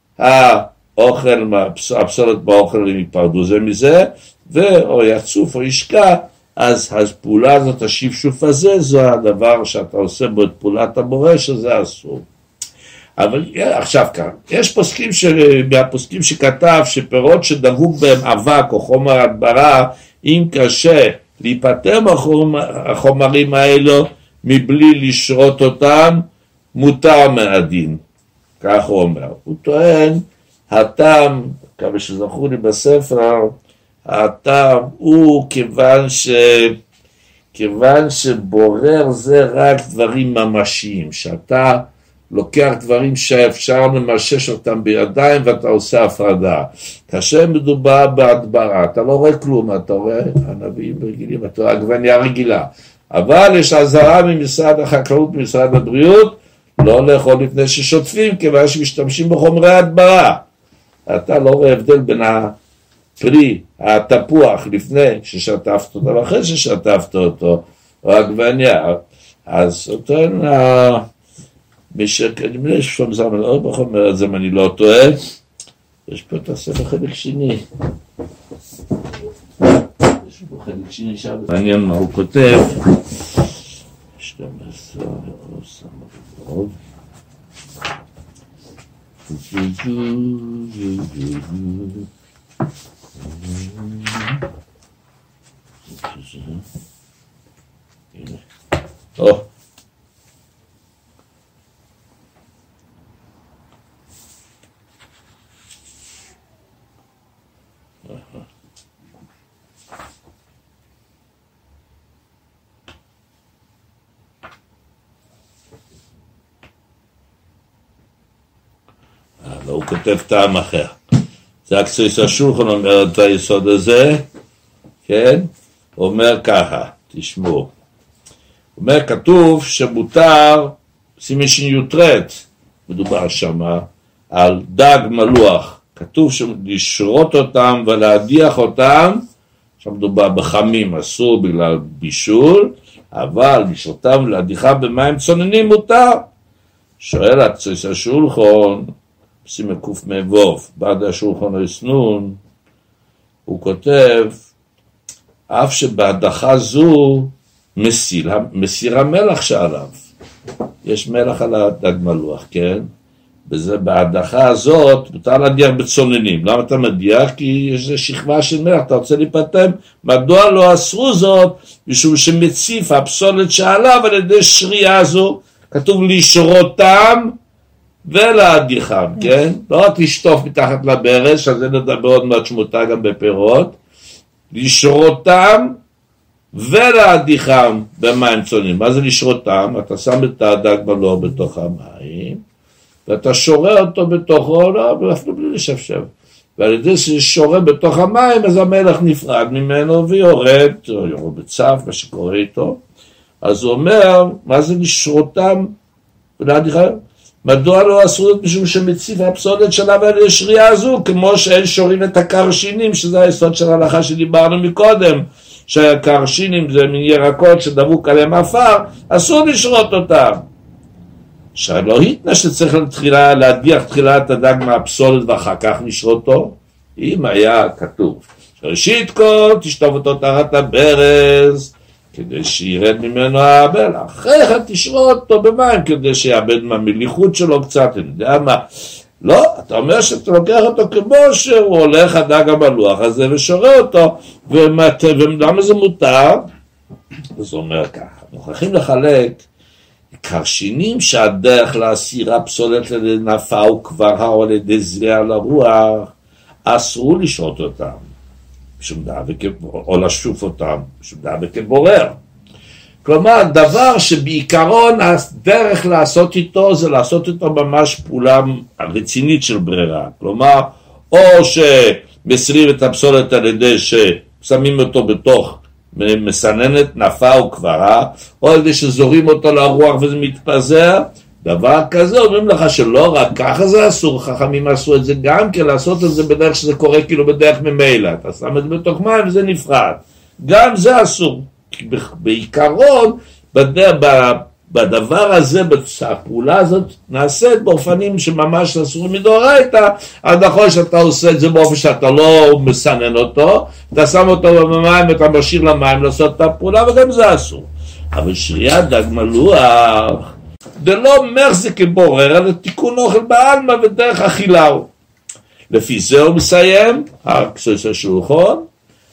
האוכל, הפסולת באוכל, הם ייפרדו זה מזה, או יצוף או ישקע, אז הפעולה הזאת, השפשוף הזה, זה הדבר שאתה עושה בו את פעולת הבורא, שזה אסור. אבל עכשיו כאן, יש פוסקים, ש... מהפוסקים שכתב שפירות שדבוק בהם אבק או חומר הדברה, אם קשה להיפטר מהחומרים האלו מבלי לשרות אותם, מותר מהדין. כך הוא אומר. הוא טוען, הטעם, כמה שזכו לי בספר, הטעם הוא כיוון ש... כיוון שבורר זה רק דברים ממשיים, שאתה לוקח דברים שאפשר למשש אותם בידיים ואתה עושה הפרדה. כאשר מדובר בהדברה, אתה לא רואה כלום, אתה רואה ענבים רגילים, אתה רואה עגבניה רגילה. אבל יש עזרה ממשרד החקלאות, ממשרד הבריאות, לא לאכול לפני ששוטפים, כיוון שמשתמשים בחומרי הדברה. אתה לא רואה הבדל בין הפרי, התפוח, לפני ששטפת אותו, ואחרי ששטפת אותו, או עגבניה. אז אותו מי שכנראה שום זמן לא בחומר הזה, אם אני לא טועה, יש פה את הספר חלק שני. יש פה חלק שני שם. מעניין מה הוא כותב. שתים עשרה, או סמך רוב. או. הוא כותב טעם אחר. זה הקצויס השולחן אומר את היסוד הזה, כן? הוא אומר ככה, תשמעו. אומר, כתוב שמותר, שימי שיניוטרט, מדובר שמה, על דג מלוח, כתוב שלשרות אותם ולהדיח אותם, שם מדובר בחמים, אסור בגלל בישול, אבל לשרותם ולהדיחה במים צוננים מותר. שואל הצויס השולחון, שימי קוף מבוב, בעד השולחון היסנון, הוא כותב, אף שבהדחה זו מסיר, מסיר המלח שעליו. יש מלח על הדג מלוח, כן? וזה בהדחה הזאת, מותר להדיח בצוננים. למה אתה מדיח? כי יש שכבה של מלח, אתה רוצה להיפטם. מדוע לא אסרו זאת? משום שמציף הפסולת שעליו על ידי שריעה הזו, כתוב לשרותם ולהדיחם, כן? לא רק לשטוף מתחת לברז, שזה נדבר עוד מעט שמותר גם בפירות, לשרותם ולהדיחם במים צוננים. מה זה לשרותם? אתה שם את הדג מלוח בתוך המים, ואתה שורה אותו בתוכו, לא, אפילו בלי לשפשף. ועל ידי ששורה בתוך המים, אז המלח נפרד ממנו ויורד, או יורד בצף, מה שקורה איתו. אז הוא אומר, מה זה לשרותם ולהדיחם? מדוע לא אסרו את משום שמציף הפסולת שלה ועל ידי שריעה הזו, כמו שאין שורים את הקרשינים, שזה היסוד של ההלכה שדיברנו מקודם, שהקרשינים זה מין ירקות שדבוק עליהם עפר, אסור לשרות אותם. שלא התנה שצריך לתחילה, להדיח תחילה את הדג מהפסולת ואחר כך לשרותו, אם היה כתוב, שראשית כל תשטוף אותו תחת הברז, כדי שירד ממנו האבל, אחרי כן תשרות אותו במים, כדי שיאבד מהמליחות שלו קצת, אני יודע מה, לא, אתה אומר שאתה לוקח אותו כמו שהוא הולך הדג המלוח הזה ושורה אותו, ולמה זה מותר? אז הוא אומר ככה, מוכרחים לחלק, קרשינים שהדרך להסירה פסולת לנפה וכברה או לידי זריעה לרוח, אסרו לשרות אותם, או לשוף אותם, משום דעה וכבורר. כלומר, דבר שבעיקרון הדרך לעשות איתו, זה לעשות איתו ממש פעולה רצינית של ברירה. כלומר, או שמסירים את הפסולת על ידי ששמים אותו בתוך מסננת, נפה וכברה, או על ידי שזורים אותו לרוח וזה מתפזר, דבר כזה אומרים לך שלא רק ככה זה אסור, חכמים עשו את זה גם כן, לעשות את זה בדרך שזה קורה כאילו בדרך ממילא, אתה שם את זה בתוך מים וזה נפרד, גם זה אסור, בעיקרון בדבר, בדבר הזה, הפעולה הזאת נעשית באופנים שממש אסור מדאורייתא, אז נכון שאתה עושה את זה באופן שאתה לא מסנן אותו, אתה שם אותו במים ואתה משאיר למים לעשות את הפעולה וגם זה אסור. אבל שריית דג מלוח זה לא אומר זה כבורר, אלא תיקון אוכל בעלמא ודרך אכילה. לפי זה הוא מסיים, הקצוץ השולחון,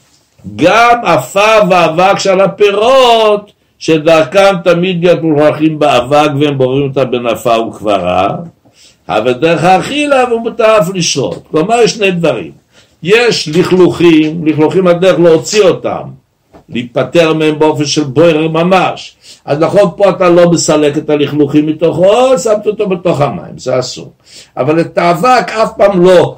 גם עפר ואבק של הפירות, שדרכם תמיד יהיו מולכים באבק והם בוררים אותה בנפה וכברה, אבל דרך האכילה הוא מותר אף לשרות. כלומר יש שני דברים, יש לכלוכים, לכלוכים הדרך להוציא אותם, להיפטר מהם באופן של בורר ממש. אז נכון פה אתה לא מסלק את הלכלוכים מתוכו, שמת אותו בתוך המים, זה אסור. אבל את האבק אף פעם לא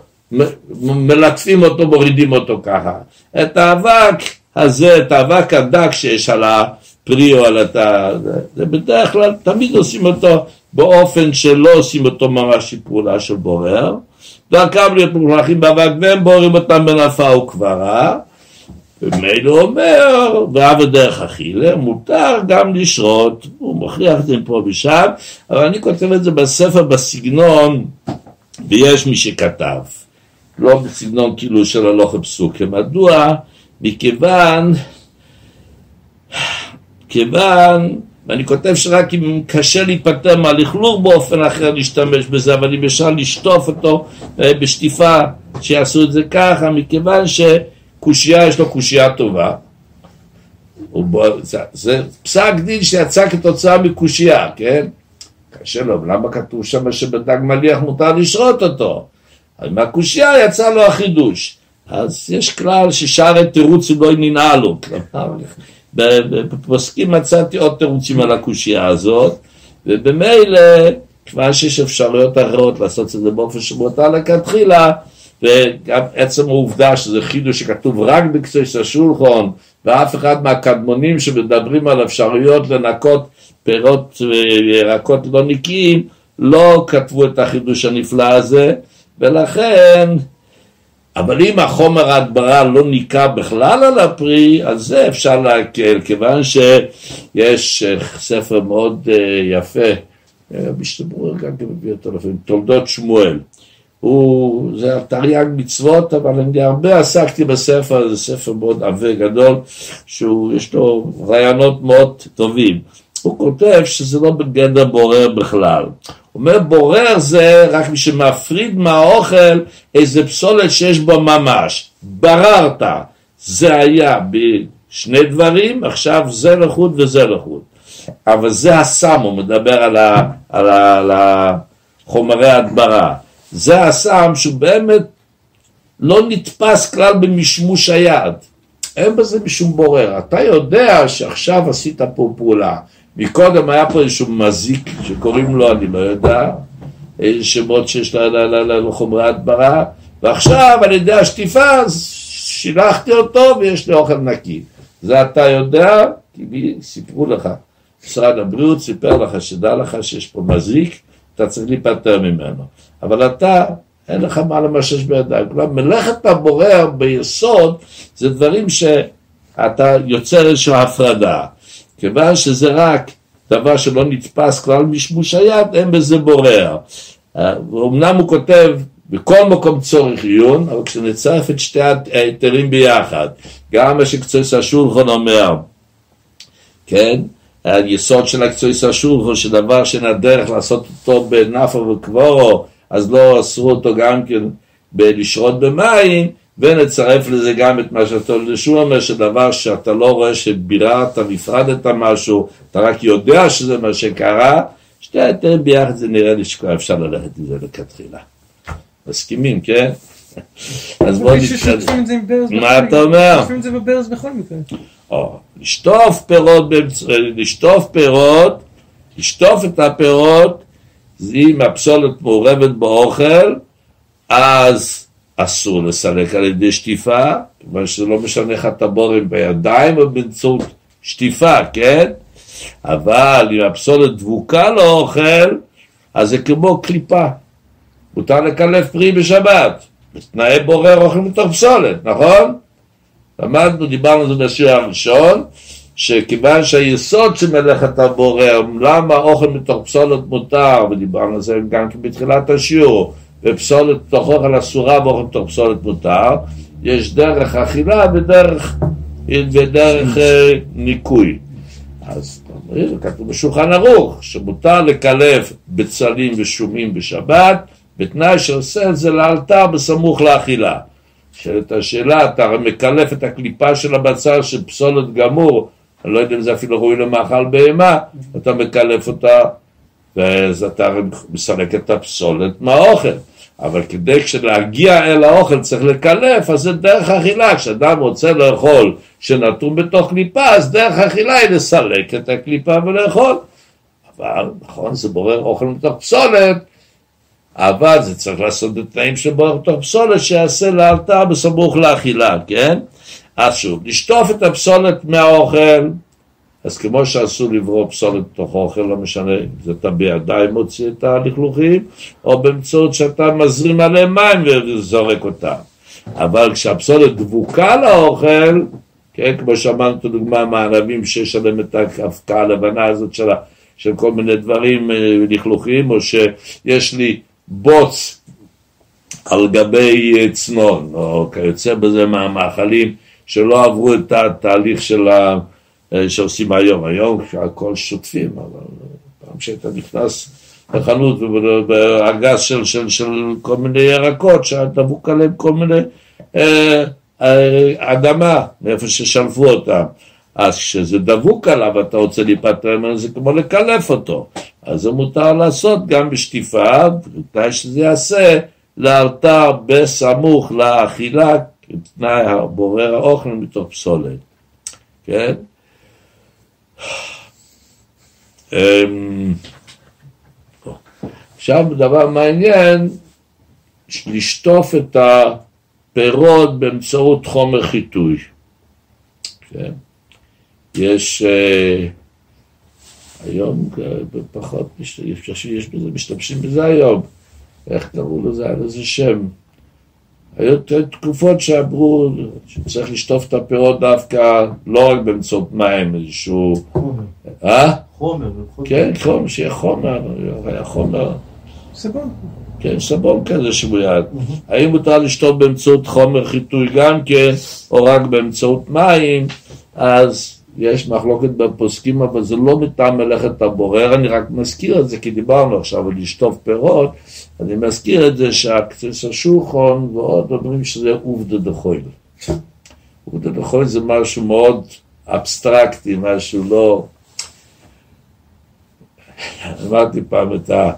מלטפים אותו, מורידים אותו ככה. את האבק הזה, את האבק הדק שיש על הפרי או על התא, זה בדרך כלל תמיד עושים אותו באופן שלא עושים אותו ממש פעולה של בורר. דרכם להיות מולכים באבק והם בוררים אותם בנפה וכברה. ומילא אומר, ואהב דרך אכילה, מותר גם לשרות, הוא מוכיח את זה פה ושם, אבל אני כותב את זה בספר בסגנון, ויש מי שכתב, לא בסגנון כאילו של הלוך פסוקה, מדוע? מכיוון, כיוון, ואני כותב שרק אם קשה להיפטר מהלכלוך באופן אחר להשתמש בזה, אבל אם אפשר לשטוף אותו בשטיפה, שיעשו את זה ככה, מכיוון ש... קושייה יש לו קושייה טובה, זה, זה פסק דין שיצא כתוצאה מקושייה, כן? קשה לו, למה כתוב שם שבדג מליח מותר לשרות אותו? אז מהקושייה יצא לו החידוש, אז יש כלל ששאר תירוצים לא ננעלו, כלומר, בפוסקים מצאתי עוד תירוצים על הקושייה הזאת, ובמילא, כיוון שיש אפשרויות אחרות לעשות את זה באופן שמותר לכתחילה, וגם עצם העובדה שזה חידוש שכתוב רק בקצות השולחן, ואף אחד מהקדמונים שמדברים על אפשרויות לנקות פירות וירקות לא נקיים, לא כתבו את החידוש הנפלא הזה, ולכן, אבל אם החומר ההדברה לא ניקה בכלל על הפרי, אז זה אפשר להקל, כיוון שיש ספר מאוד יפה, משתמרו גם כמביא אותו לפעמים, תולדות שמואל. הוא, זה תרי"ג מצוות, אבל אני הרבה עסקתי בספר, זה ספר מאוד עבה גדול, שיש לו רעיונות מאוד טובים. הוא כותב שזה לא בגדר בורר בכלל. הוא אומר, בורר זה רק מי שמפריד מהאוכל איזה פסולת שיש בו ממש. בררת, זה היה בשני דברים, עכשיו זה לחוד וזה לחוד. אבל זה הסם, הוא מדבר על, ה, על, ה, על החומרי ההדברה. זה הסם שהוא באמת לא נתפס כלל במשמוש היד. אין בזה משום בורר. אתה יודע שעכשיו עשית פה פעולה. מקודם היה פה איזשהו מזיק שקוראים לו, אני לא יודע, איזה שמות שיש לחומרי הדברה, ועכשיו על ידי השטיפה שילחתי אותו ויש לי אוכל נקי. זה אתה יודע, כי סיפרו לך, משרד הבריאות סיפר לך שדע לך שיש פה מזיק, אתה צריך להיפטר ממנו. אבל אתה, אין לך מה למשש בידיים. כלומר, מלאכת הבורר ביסוד, זה דברים שאתה יוצר איזושהי הפרדה. כיוון שזה רק דבר שלא נתפס כלל משמוש היד, אין בזה בורר. אמנם הוא כותב, בכל מקום צורך עיון, אבל כשנצרף את שתי היתרים ביחד, גם מה שקצוץ השולחן אומר, כן? היסוד של הקצוץ השולחן, שדבר שאין הדרך לעשות אותו בנפר וקבורו, אז לא אסרו אותו גם כן לשרות במים, ונצרף לזה גם את מה שאתה לשום אומר, שדבר שאתה לא רואה שביררת והפרדת משהו, אתה רק יודע שזה מה שקרה, שתי היתרים ביחד זה נראה לי שכבר אפשר ללכת עם זה לכתחילה. מסכימים, כן? אז בואו נתקדם. מה אתה אומר? שותפים את זה בברז בכל מקרה. או, לשטוף פירות, לשטוף פירות, לשטוף את הפירות, אם הפסולת מעורבת באוכל, אז אסור לסלק על ידי שטיפה, כיוון שזה לא משנה לך את הבורם בידיים או באמצעות שטיפה, כן? אבל אם הפסולת דבוקה לאוכל, אז זה כמו קליפה. מותר לקלף פרי בשבת, בתנאי בורר אוכל מתוך פסולת, נכון? למדנו, דיברנו על זה בשיעור הראשון, שכיוון שהיסוד של מלאכת הבורר, למה אוכל מתוך פסולת מותר, ודיברנו על זה גם בתחילת השיעור, ופסולת מתוך אוכל אסורה ואוכל מתוך פסולת מותר, יש דרך אכילה ודרך, ודרך אה, ניקוי. אז כתוב בשולחן ערוך, שמותר לקלף בצלים ושומים בשבת, בתנאי שעושה את זה לאלתר בסמוך לאכילה. שאלת השאלה, אתה מקלף את הקליפה של הבצל של פסולת גמור, אני לא יודע אם זה אפילו ראוי למאכל בהמה, אתה מקלף אותה, ואז אתה מסלק את הפסולת מהאוכל. אבל כדי כשלהגיע אל האוכל צריך לקלף, אז זה דרך אכילה. כשאדם רוצה לאכול שנתון בתוך קליפה, אז דרך אכילה היא לסלק את הקליפה ולאכול. אבל נכון, זה בורר אוכל מתוך פסולת, אבל זה צריך לעשות בתנאים של בורר מתוך פסולת, שיעשה לאלתר בסמוך לאכילה, כן? אז שוב, לשטוף את הפסולת מהאוכל, אז כמו שאסור לברור פסולת בתוך אוכל, לא משנה, זה אתה בידיים מוציא את הלכלוכים, או באמצעות שאתה מזרים עליהם מים וזורק אותם. אבל כשהפסולת דבוקה לאוכל, כן, כמו שאמרנו את הדוגמה מהענבים שיש עליהם את ההפקעה הלבנה הזאת של, של כל מיני דברים לכלוכים, או שיש לי בוץ על גבי צנון, או כיוצא בזה מהמאכלים שלא עברו את התהליך של ה... שעושים היום, היום הכל שוטפים, אבל פעם שהיית נכנס לחנות ובארגז של, של, של כל מיני ירקות, שדבוק עליהם כל מיני אה, אה, אדמה, מאיפה ששלפו אותם. אז כשזה דבוק עליו, אתה רוצה להיפטר ממנו, זה כמו לקלף אותו. אז זה מותר לעשות גם בשטיפה, בתנאי שזה יעשה לאלתר בסמוך לאכילה, כתנאי בורר האוכל מתוך פסולת. כן? עכשיו דבר מעניין, לשטוף את הפירות באמצעות חומר חיטוי. כן? יש uh, היום פחות, יש בזה, משתמשים בזה היום. איך קראו לזה? היה לזה שם. היו תקופות שעברו, שצריך לשטוף את הפירות דווקא לא רק באמצעות מים, איזשהו... חומר. אה? חומר. כן, חומר, שיהיה חומר, היה חומר. סבון. כן, סבון כזה שמויד. האם מותר לשטוף באמצעות חומר חיטוי גם כן, או רק באמצעות מים, אז יש מחלוקת בפוסקים, אבל זה לא מטעם מלאכת הבורר, אני רק מזכיר את זה, כי דיברנו עכשיו על לשטוף פירות, אני מזכיר את זה שהקצס השולחן ועוד אומרים שזה עובדא דחויל. עובדא דחויל זה משהו מאוד אבסטרקטי, משהו לא... אמרתי פעם את ה...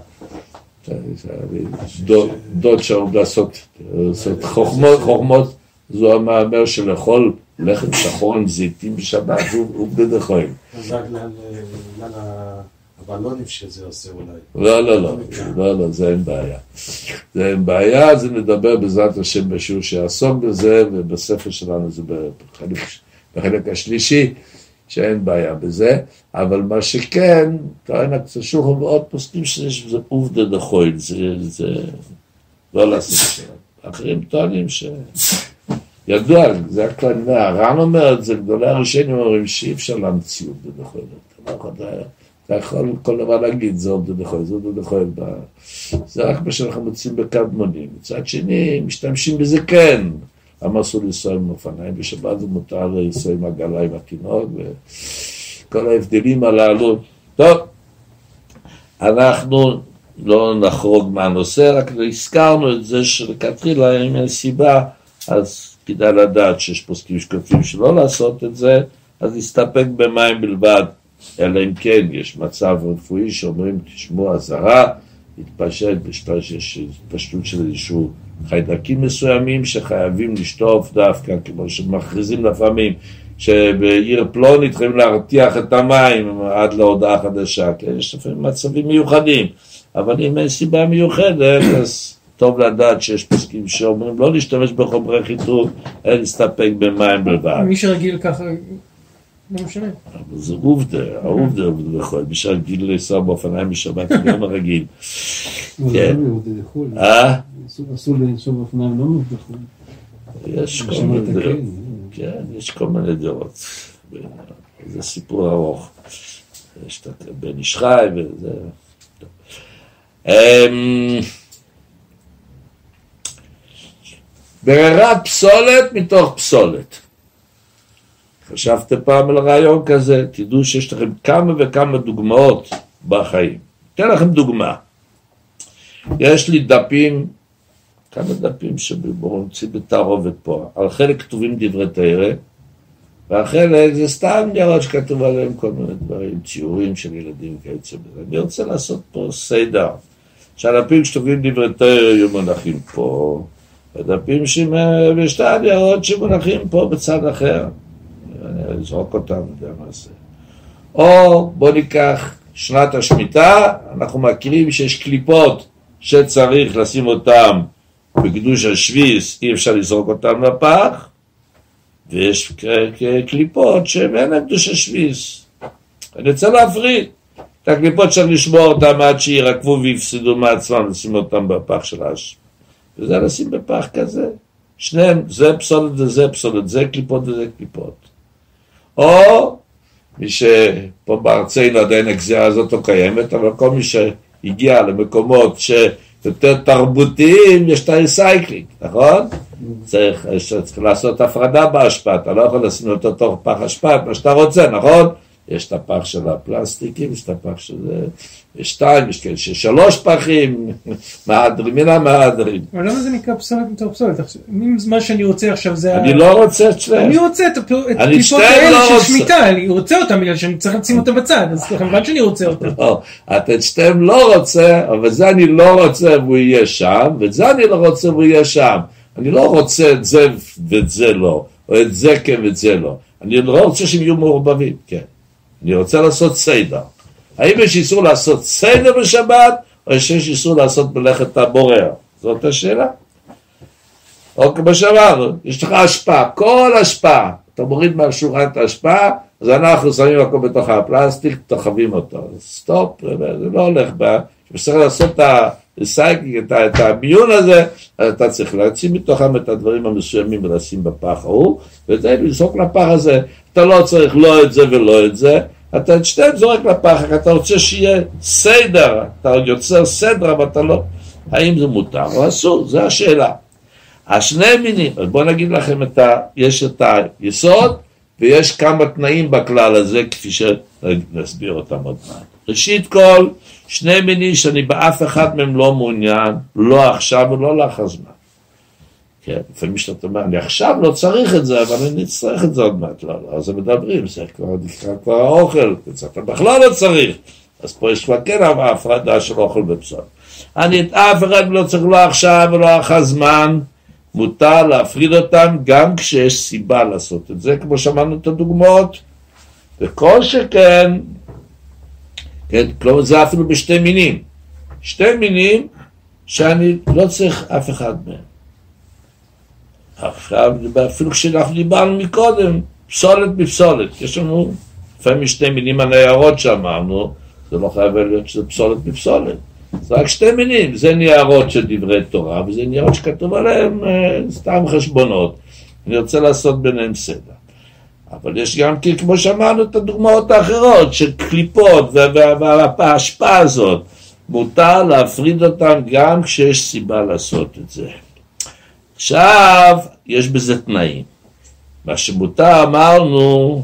דוד שאומר לעשות חוכמות, חוכמות, זו המאמר של לאכול לחם שחור עם זיתים בשבת, הוא עובדא דחויל. אז רק לעניין הבלונים שזה עושה אולי. לא, לא, לא, לא, לא, זה אין בעיה. זה אין בעיה, זה נדבר בעזרת השם בשיעור שיעסוק בזה, ובספר שלנו זה בחלק, בחלק השלישי, שאין בעיה בזה, אבל מה שכן, טוען הקצת שולחן ועוד פוסקים שזה עובדא דחויל, זה, זה לא לעשות שם. אחרים טוענים ש... ידוע, זה הכלל, הר"ן אומר את זה, גדולי הראשונים אומרים שאי אפשר להמציא עובדא דחויל. אתה יכול כל דבר להגיד, זה עובדא דחויל, זה עובדא דחויל. זה רק מה שאנחנו מוצאים בקדמונים. מצד שני, משתמשים בזה כן. למה אסור לנסוע עם אופניים? בשבת זה מותר לנסוע עם עגלה עם התינוק, וכל ההבדלים הללו. טוב, אנחנו לא נחרוג מהנושא, רק הזכרנו את זה שלכתחילה, אם אין סיבה, אז כדאי לדעת שיש פוסקים שכותבים שלא לעשות את זה, אז נסתפק במים בלבד, אלא אם כן יש מצב רפואי שאומרים תשמעו הזרה, התפשט, יש התפשטות של איזשהו חיידקים מסוימים שחייבים לשטוף דווקא, כמו שמכריזים לפעמים, שבעיר פלונית צריכים להרתיח את המים עד להודעה חדשה, כי יש לפעמים מצבים מיוחדים, אבל אם אין סיבה מיוחדת, אז טוב לדעת שיש פסקים שאומרים לא להשתמש בחומרי חיטוי, אלא להסתפק במים בלבד. מי שרגיל ככה, לא משנה. אבל זה עובדה, העובדה עובדה בכל, מי שרגיל לנסוע באופניים בשבת, זה גם הרגיל. כן. אה? אסור לנסוע באופניים, לא עובדה חול. יש כל מיני דעות. כן, יש כל מיני דעות. זה סיפור ארוך. יש את בן איש חי וזה... ברירת פסולת מתוך פסולת. חשבתם פעם על הרעיון כזה? תדעו שיש לכם כמה וכמה דוגמאות בחיים. אתן לכם דוגמה. יש לי דפים, כמה דפים שבורצים בתערובת פה. על חלק כתובים דברי תורה, והחלק זה סתם ניירות שכתוב עליהם כל מיני דברים, ציורים של ילדים כיוצא בזה. אני רוצה לעשות פה סדר. שהדפים שכתובים דברי תורה יהיו מונחים פה, הדפים שבשתי ניירות שמונחים פה בצד אחר. אני אזרוק אותם, אני יודע מה זה. או בוא ניקח שנת השמיטה, אנחנו מכירים שיש קליפות שצריך לשים אותם בקדוש השביס, אי אפשר לזרוק אותם לפח, ויש קליפות שאין להם קדוש השביס. אני רוצה להפריד. את הקליפות צריך לשמור אותם עד שירקבו ויפסדו מעצמם, לשים אותם בפח של האש. וזה לשים בפח כזה. שניהם, זה פסולת וזה פסולת, זה קליפות וזה קליפות. או מי שפה בארצנו עדיין הגזירה הזאת לא קיימת, אבל כל מי שהגיע למקומות שיותר תרבותיים, יש את הריסייקלינג, נכון? צריך, צריך לעשות הפרדה באשפה, אתה לא יכול לשים אותו תוך פח אשפה, מה שאתה רוצה, נכון? יש את הפח של הפלסטיקים, יש את הפח של שתיים, יש כאלה שלוש פחים, מהדרים, מן המהדרים. אבל למה זה נקרא פסולת מתוך פסולת? מה שאני רוצה עכשיו זה... אני לא רוצה את שלהם. אני רוצה את הקליפות האלה של שמיטה, אני רוצה אותם בגלל שאני צריך לשים אותם בצד, אז כמובן שאני רוצה אותם. לא, את את שתיהם לא רוצה, אבל זה אני לא רוצה והוא יהיה שם, ואת זה אני לא רוצה והוא יהיה שם. אני לא רוצה את זה ואת זה לא, או את זה כן ואת זה לא. אני לא רוצה שהם יהיו מעורבבים, כן. אני רוצה לעשות סדר. האם יש איסור לעשות סדר בשבת, או שיש איסור לעשות מלאכת הבורר? זאת השאלה. או כמו שאמרנו, יש לך השפעה, כל השפעה, אתה מוריד מהשולחן את ההשפעה, אז אנחנו שמים הכל בתוך הפלסטיק, תוחבים אותו, סטופ, זה לא הולך בה, כשצריך לעשות את הסייקינג, את המיון הזה, אז אתה צריך להוציא מתוכם את הדברים המסוימים ולשים בפח ההוא, וזה לזרוק לפח הזה, אתה לא צריך לא את זה ולא את זה, אתה את שתיהם זורק לפח, אתה רוצה שיהיה סדר, אתה יוצר סדר, אבל אתה לא, האם זה מותר או אסור, זו השאלה. השני מינים, אז בואו נגיד לכם, את ה, יש את היסוד, ויש כמה תנאים בכלל הזה, כפי שנסביר אותם עוד מעט. ראשית כל, שני מינים שאני באף אחד מהם לא מעוניין, לא עכשיו ולא לאחר זמן. כן, לפעמים שאתה אומר, אני עכשיו לא צריך את זה, אבל אני צריך את זה עוד מעט. לא, לא, אז הם מדברים, זה כבר נקרא כבר האוכל, אתה בכלל לא צריך. אז פה יש כבר כן ההפרדה של אוכל ופסול. אני את אף אחד לא צריך לא עכשיו ולא אחר זמן, מותר להפריד אותם גם כשיש סיבה לעשות את זה, כמו שמענו את הדוגמאות, וכל שכן, כן, כלומר זה אפילו בשתי מינים, שתי מינים שאני לא צריך אף אחד מהם. עכשיו, אפילו כשאנחנו דיברנו מקודם, פסולת בפסולת, יש לנו לפעמים שתי מינים הניירות שאמרנו, זה לא חייב להיות שזה פסולת בפסולת. זה רק שתי מינים, זה ניירות של דברי תורה, וזה ניירות שכתוב עליהם אה, סתם חשבונות. אני רוצה לעשות ביניהם סדר. אבל יש גם, כמו שאמרנו, את הדוגמאות האחרות, של קליפות וההשפעה הזאת. מותר להפריד אותם גם כשיש סיבה לעשות את זה. עכשיו, יש בזה תנאים. מה שמותר אמרנו,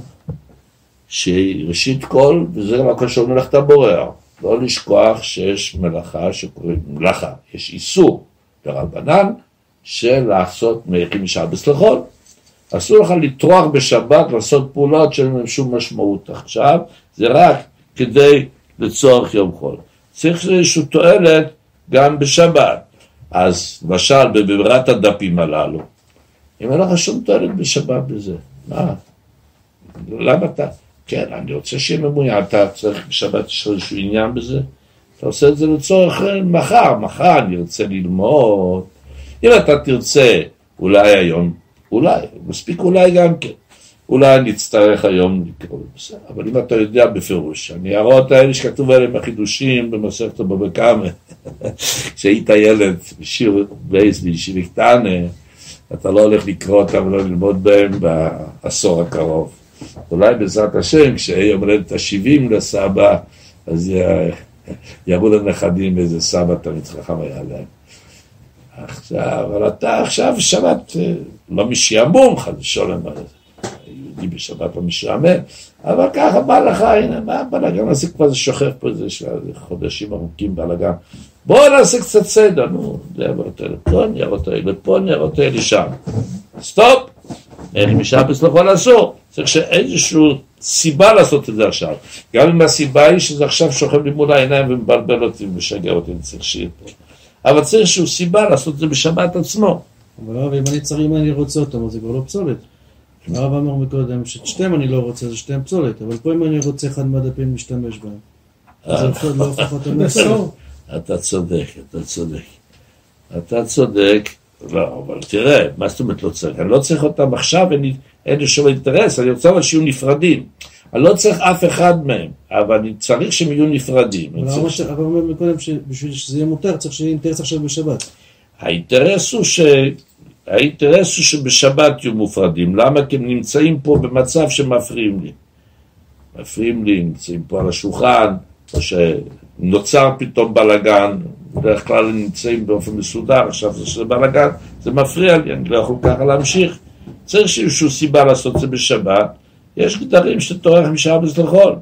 שראשית כל, וזה לא קשור מלאכת הבורר, לא לשכוח שיש מלאכה שקוראים מלאכה, יש איסור ברבנן של לעשות מלאכים משבס לחול. אסור לך לטרוח בשבת לעשות פעולות שאין להם שום משמעות עכשיו, זה רק כדי לצורך יום חול. צריך איזושהי תועלת גם בשבת. אז למשל בברירת הדפים הללו, אם אין לך שום תועלת בשבת בזה, מה? למה אתה? כן, אני רוצה שיהיה ממוין, אתה צריך בשבת יש איזשהו עניין בזה, אתה עושה את זה לצורך מחר, מחר אני רוצה ללמוד, אם אתה תרצה, אולי היום, אולי, מספיק אולי גם כן, אולי נצטרך היום לקרוא בסדר, אבל אם אתה יודע בפירוש, הניירות האלה שכתוב עליהם החידושים במסכת בבא קמא, כשהיית ילד בשיר בייס בישיבה קטנה, אתה לא הולך לקרוא אותם ולא ללמוד בהם בעשור הקרוב. אולי בעזרת השם, כשיהיה הולדת ה-שבעים לסבא, אז יראו לנכדים איזה סבא תמיד חכם היה להם. עכשיו, אבל אתה עכשיו שבת, לא משעמום, חד ושלום, יהודי בשבת לא משעמם, אבל ככה בא לך, הנה, מה הבלגן הזה כבר זה שוכב פה איזה חודשים ארוכים בלגן. בואו נעשה קצת סדר, נו, נערות האלה פה, נערות האלה פה, נערות האלה שם. סטופ! אין משבס לכל אסור. צריך שאיזושהי סיבה לעשות את זה עכשיו. גם אם הסיבה היא שזה עכשיו שוכב לי מול העיניים ומבלבל אותי ומשגע אותי, אני צריך שיהיה פה. אבל צריך איזושהי סיבה לעשות את זה בשבת עצמו. אבל הרב, אם אני צריך, אם אני רוצה אותם, אז זה כבר לא פסולת. הרב אמר מקודם ששתיהם אני לא רוצה, זה שתיהם פסולת, אבל פה אם אני רוצה אחד מהדפים להשתמש בהם, אז זה לא הופך אותם לפסולת. אתה צודק, אתה צודק. אתה צודק, לא, אבל תראה, מה זאת אומרת לא צריך? אני לא צריך אותם עכשיו, אין לי שום אינטרס, אני רוצה אבל שיהיו נפרדים. אני לא צריך אף אחד מהם, אבל אני צריך שהם יהיו נפרדים. אבל אומר מקודם שבשביל שזה יהיה מותר, צריך שיהיה אינטרס עכשיו בשבת. האינטרס הוא ש... האינטרס הוא שבשבת יהיו מופרדים. למה? כי הם נמצאים פה במצב שמפריעים לי. מפריעים לי, נמצאים פה על השולחן, או שנוצר פתאום בלגן, בדרך כלל הם נמצאים באופן מסודר, עכשיו זה שזה בלגן, זה מפריע לי, אני לא יכול ככה להמשיך. צריך שיהיו סיבה לעשות זה בשבת, יש גדרים שתורך משבס לחול.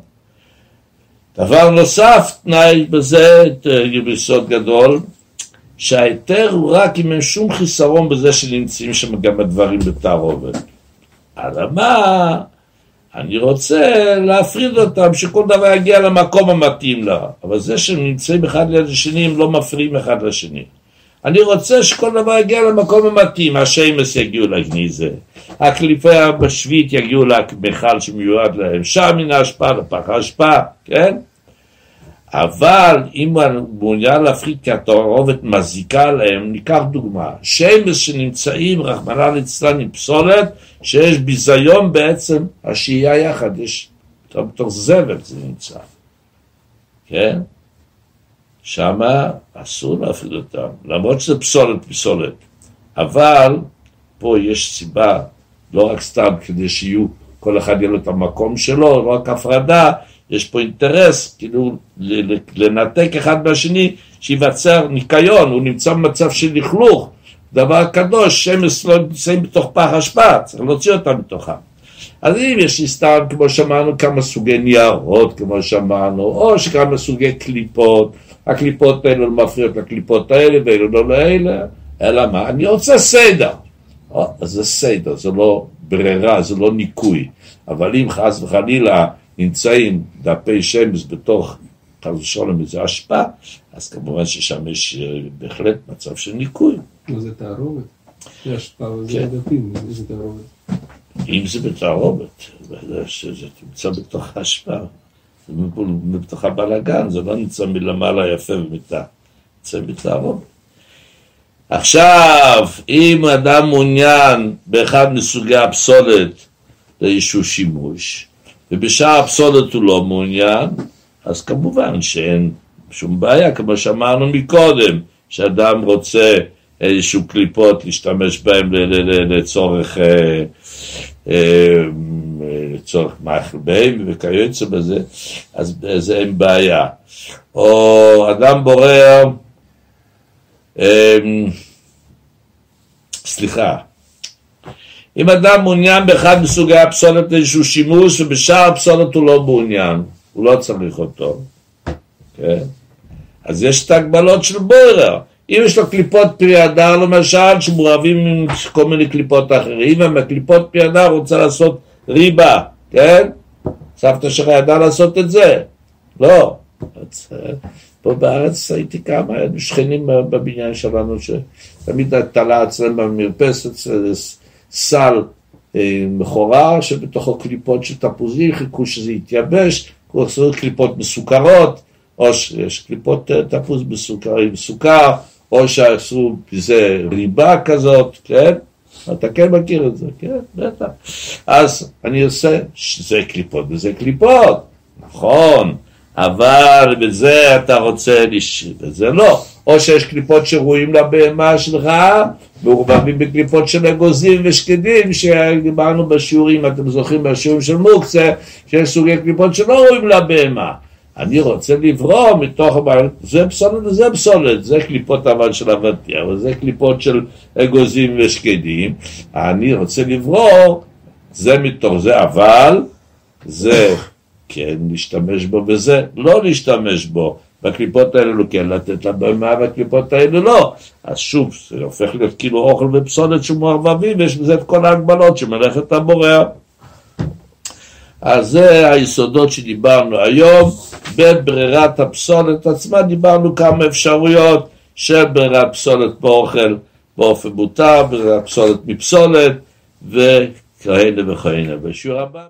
דבר נוסף, תנאי בזה, בסוד גדול, שההיתר הוא רק אם אין שום חיסרון בזה שנמצאים שם גם הדברים בתערובת. אלא מה? אני רוצה להפריד אותם, שכל דבר יגיע למקום המתאים לה. אבל זה שהם נמצאים אחד ליד השני, הם לא מפריעים אחד לשני. אני רוצה שכל דבר יגיע למקום המתאים, השמש יגיעו לגניזה, הקליפי בשביט יגיעו למכל שמיועד להם, שם מן ההשפעה לפח ההשפעה, כן? אבל אם הוא מעוניין להפחית כי התערובת מזיקה להם, ניקח דוגמה, שמש שנמצאים רחמנא ליצלן עם פסולת, שיש ביזיון בעצם השהייה יחד, יש בתוך זבל זה נמצא, כן? שמה אסור להפריד אותם, למרות שזה פסולת פסולת, אבל פה יש סיבה, לא רק סתם כדי שיהיו, כל אחד יהיה לו את המקום שלו, לא רק הפרדה, יש פה אינטרס, כאילו, לנתק אחד מהשני, שיווצר ניקיון, הוא נמצא במצב של לכלוך, דבר קדוש, שמש לא נמצאים בתוך פח אשפה, צריך להוציא אותם מתוכם. אז אם יש לי סתם, כמו שאמרנו, כמה סוגי ניירות, כמו שאמרנו, או שכמה סוגי קליפות, הקליפות האלה לא מפריעות לקליפות האלה, ואלה לא לאלה, אלא מה? אני רוצה סדר. או, אז זה סדר, זה לא ברירה, זה לא ניקוי. אבל אם חס וחלילה נמצאים דפי שמש בתוך חס ושלום איזה השפעה, אז כמובן ששם יש בהחלט מצב של ניקוי. זה תערובת? זה השפעה, זה דפים, זה תערובת. אם זה בתערובת, שזה נמצא בתוך ההשפעה, זה בתוך הבלגן, זה לא נמצא מלמעלה יפה ומיטה, נמצא בתערובת. עכשיו, אם אדם מעוניין באחד מסוגי הפסולת לאיזשהו שימוש, ובשאר הפסולת הוא לא מעוניין, אז כמובן שאין שום בעיה, כמו שאמרנו מקודם, שאדם רוצה איזשהו קליפות להשתמש בהם לצורך לצורך מאכל בהם וכיוצא בזה, אז זה אין בעיה. או אדם בורר, סליחה, אם אדם מעוניין באחד מסוגי הפסולת לאיזשהו שימוש ובשאר הפסולת הוא לא מעוניין, הוא לא צריך אותו, כן? אז יש את ההגבלות של בורר. אם יש לו קליפות פרי הדר למשל, שמעורבים עם כל מיני קליפות אחרים, אם הקליפות פרי הדר רוצה לעשות ריבה, כן? סבתא שלך ידע לעשות את זה? לא. אז, פה בארץ הייתי כמה, היינו שכנים בבניין שלנו, שתמיד תלה אצלם במרפסת סל מחורר, שבתוכו קליפות של תפוזים, חיכו שזה יתייבש, עשו קליפות מסוכרות, או שיש קליפות תפוז בסוכר, עם סוכר, או שעשו בזה ריבה כזאת, כן? אתה כן מכיר את זה, כן? בטח. אז אני עושה שזה קליפות, וזה קליפות, נכון, אבל בזה אתה רוצה לשאיר, וזה לא. או שיש קליפות שרואים לבהמה שלך, מעורבבים בקליפות של אגוזים ושקדים, שדיברנו בשיעורים, אתם זוכרים בשיעורים של מוקצה, שיש סוגי קליפות שלא רואים לבהמה. אני רוצה לברוא מתוך, זה פסולת וזה פסולת, זה קליפות אבל של אבטיח, וזה קליפות של אגוזים ושקדים, אני רוצה לברוא, זה מתוך זה, אבל זה כן להשתמש בו וזה לא להשתמש בו, בקליפות האלה לא כן לתת לבהמה, והקליפות האלה לא, אז שוב, זה הופך להיות כאילו אוכל ופסולת שמעורבבים, ויש בזה את כל ההגבלות שמלאכת הבורא. אז זה היסודות שדיברנו היום. בברירת הפסולת עצמה דיברנו כמה אפשרויות של ברירת פסולת באוכל באופן מותר, ברירת פסולת מפסולת וכהנה וכהנה. בשיעור הבא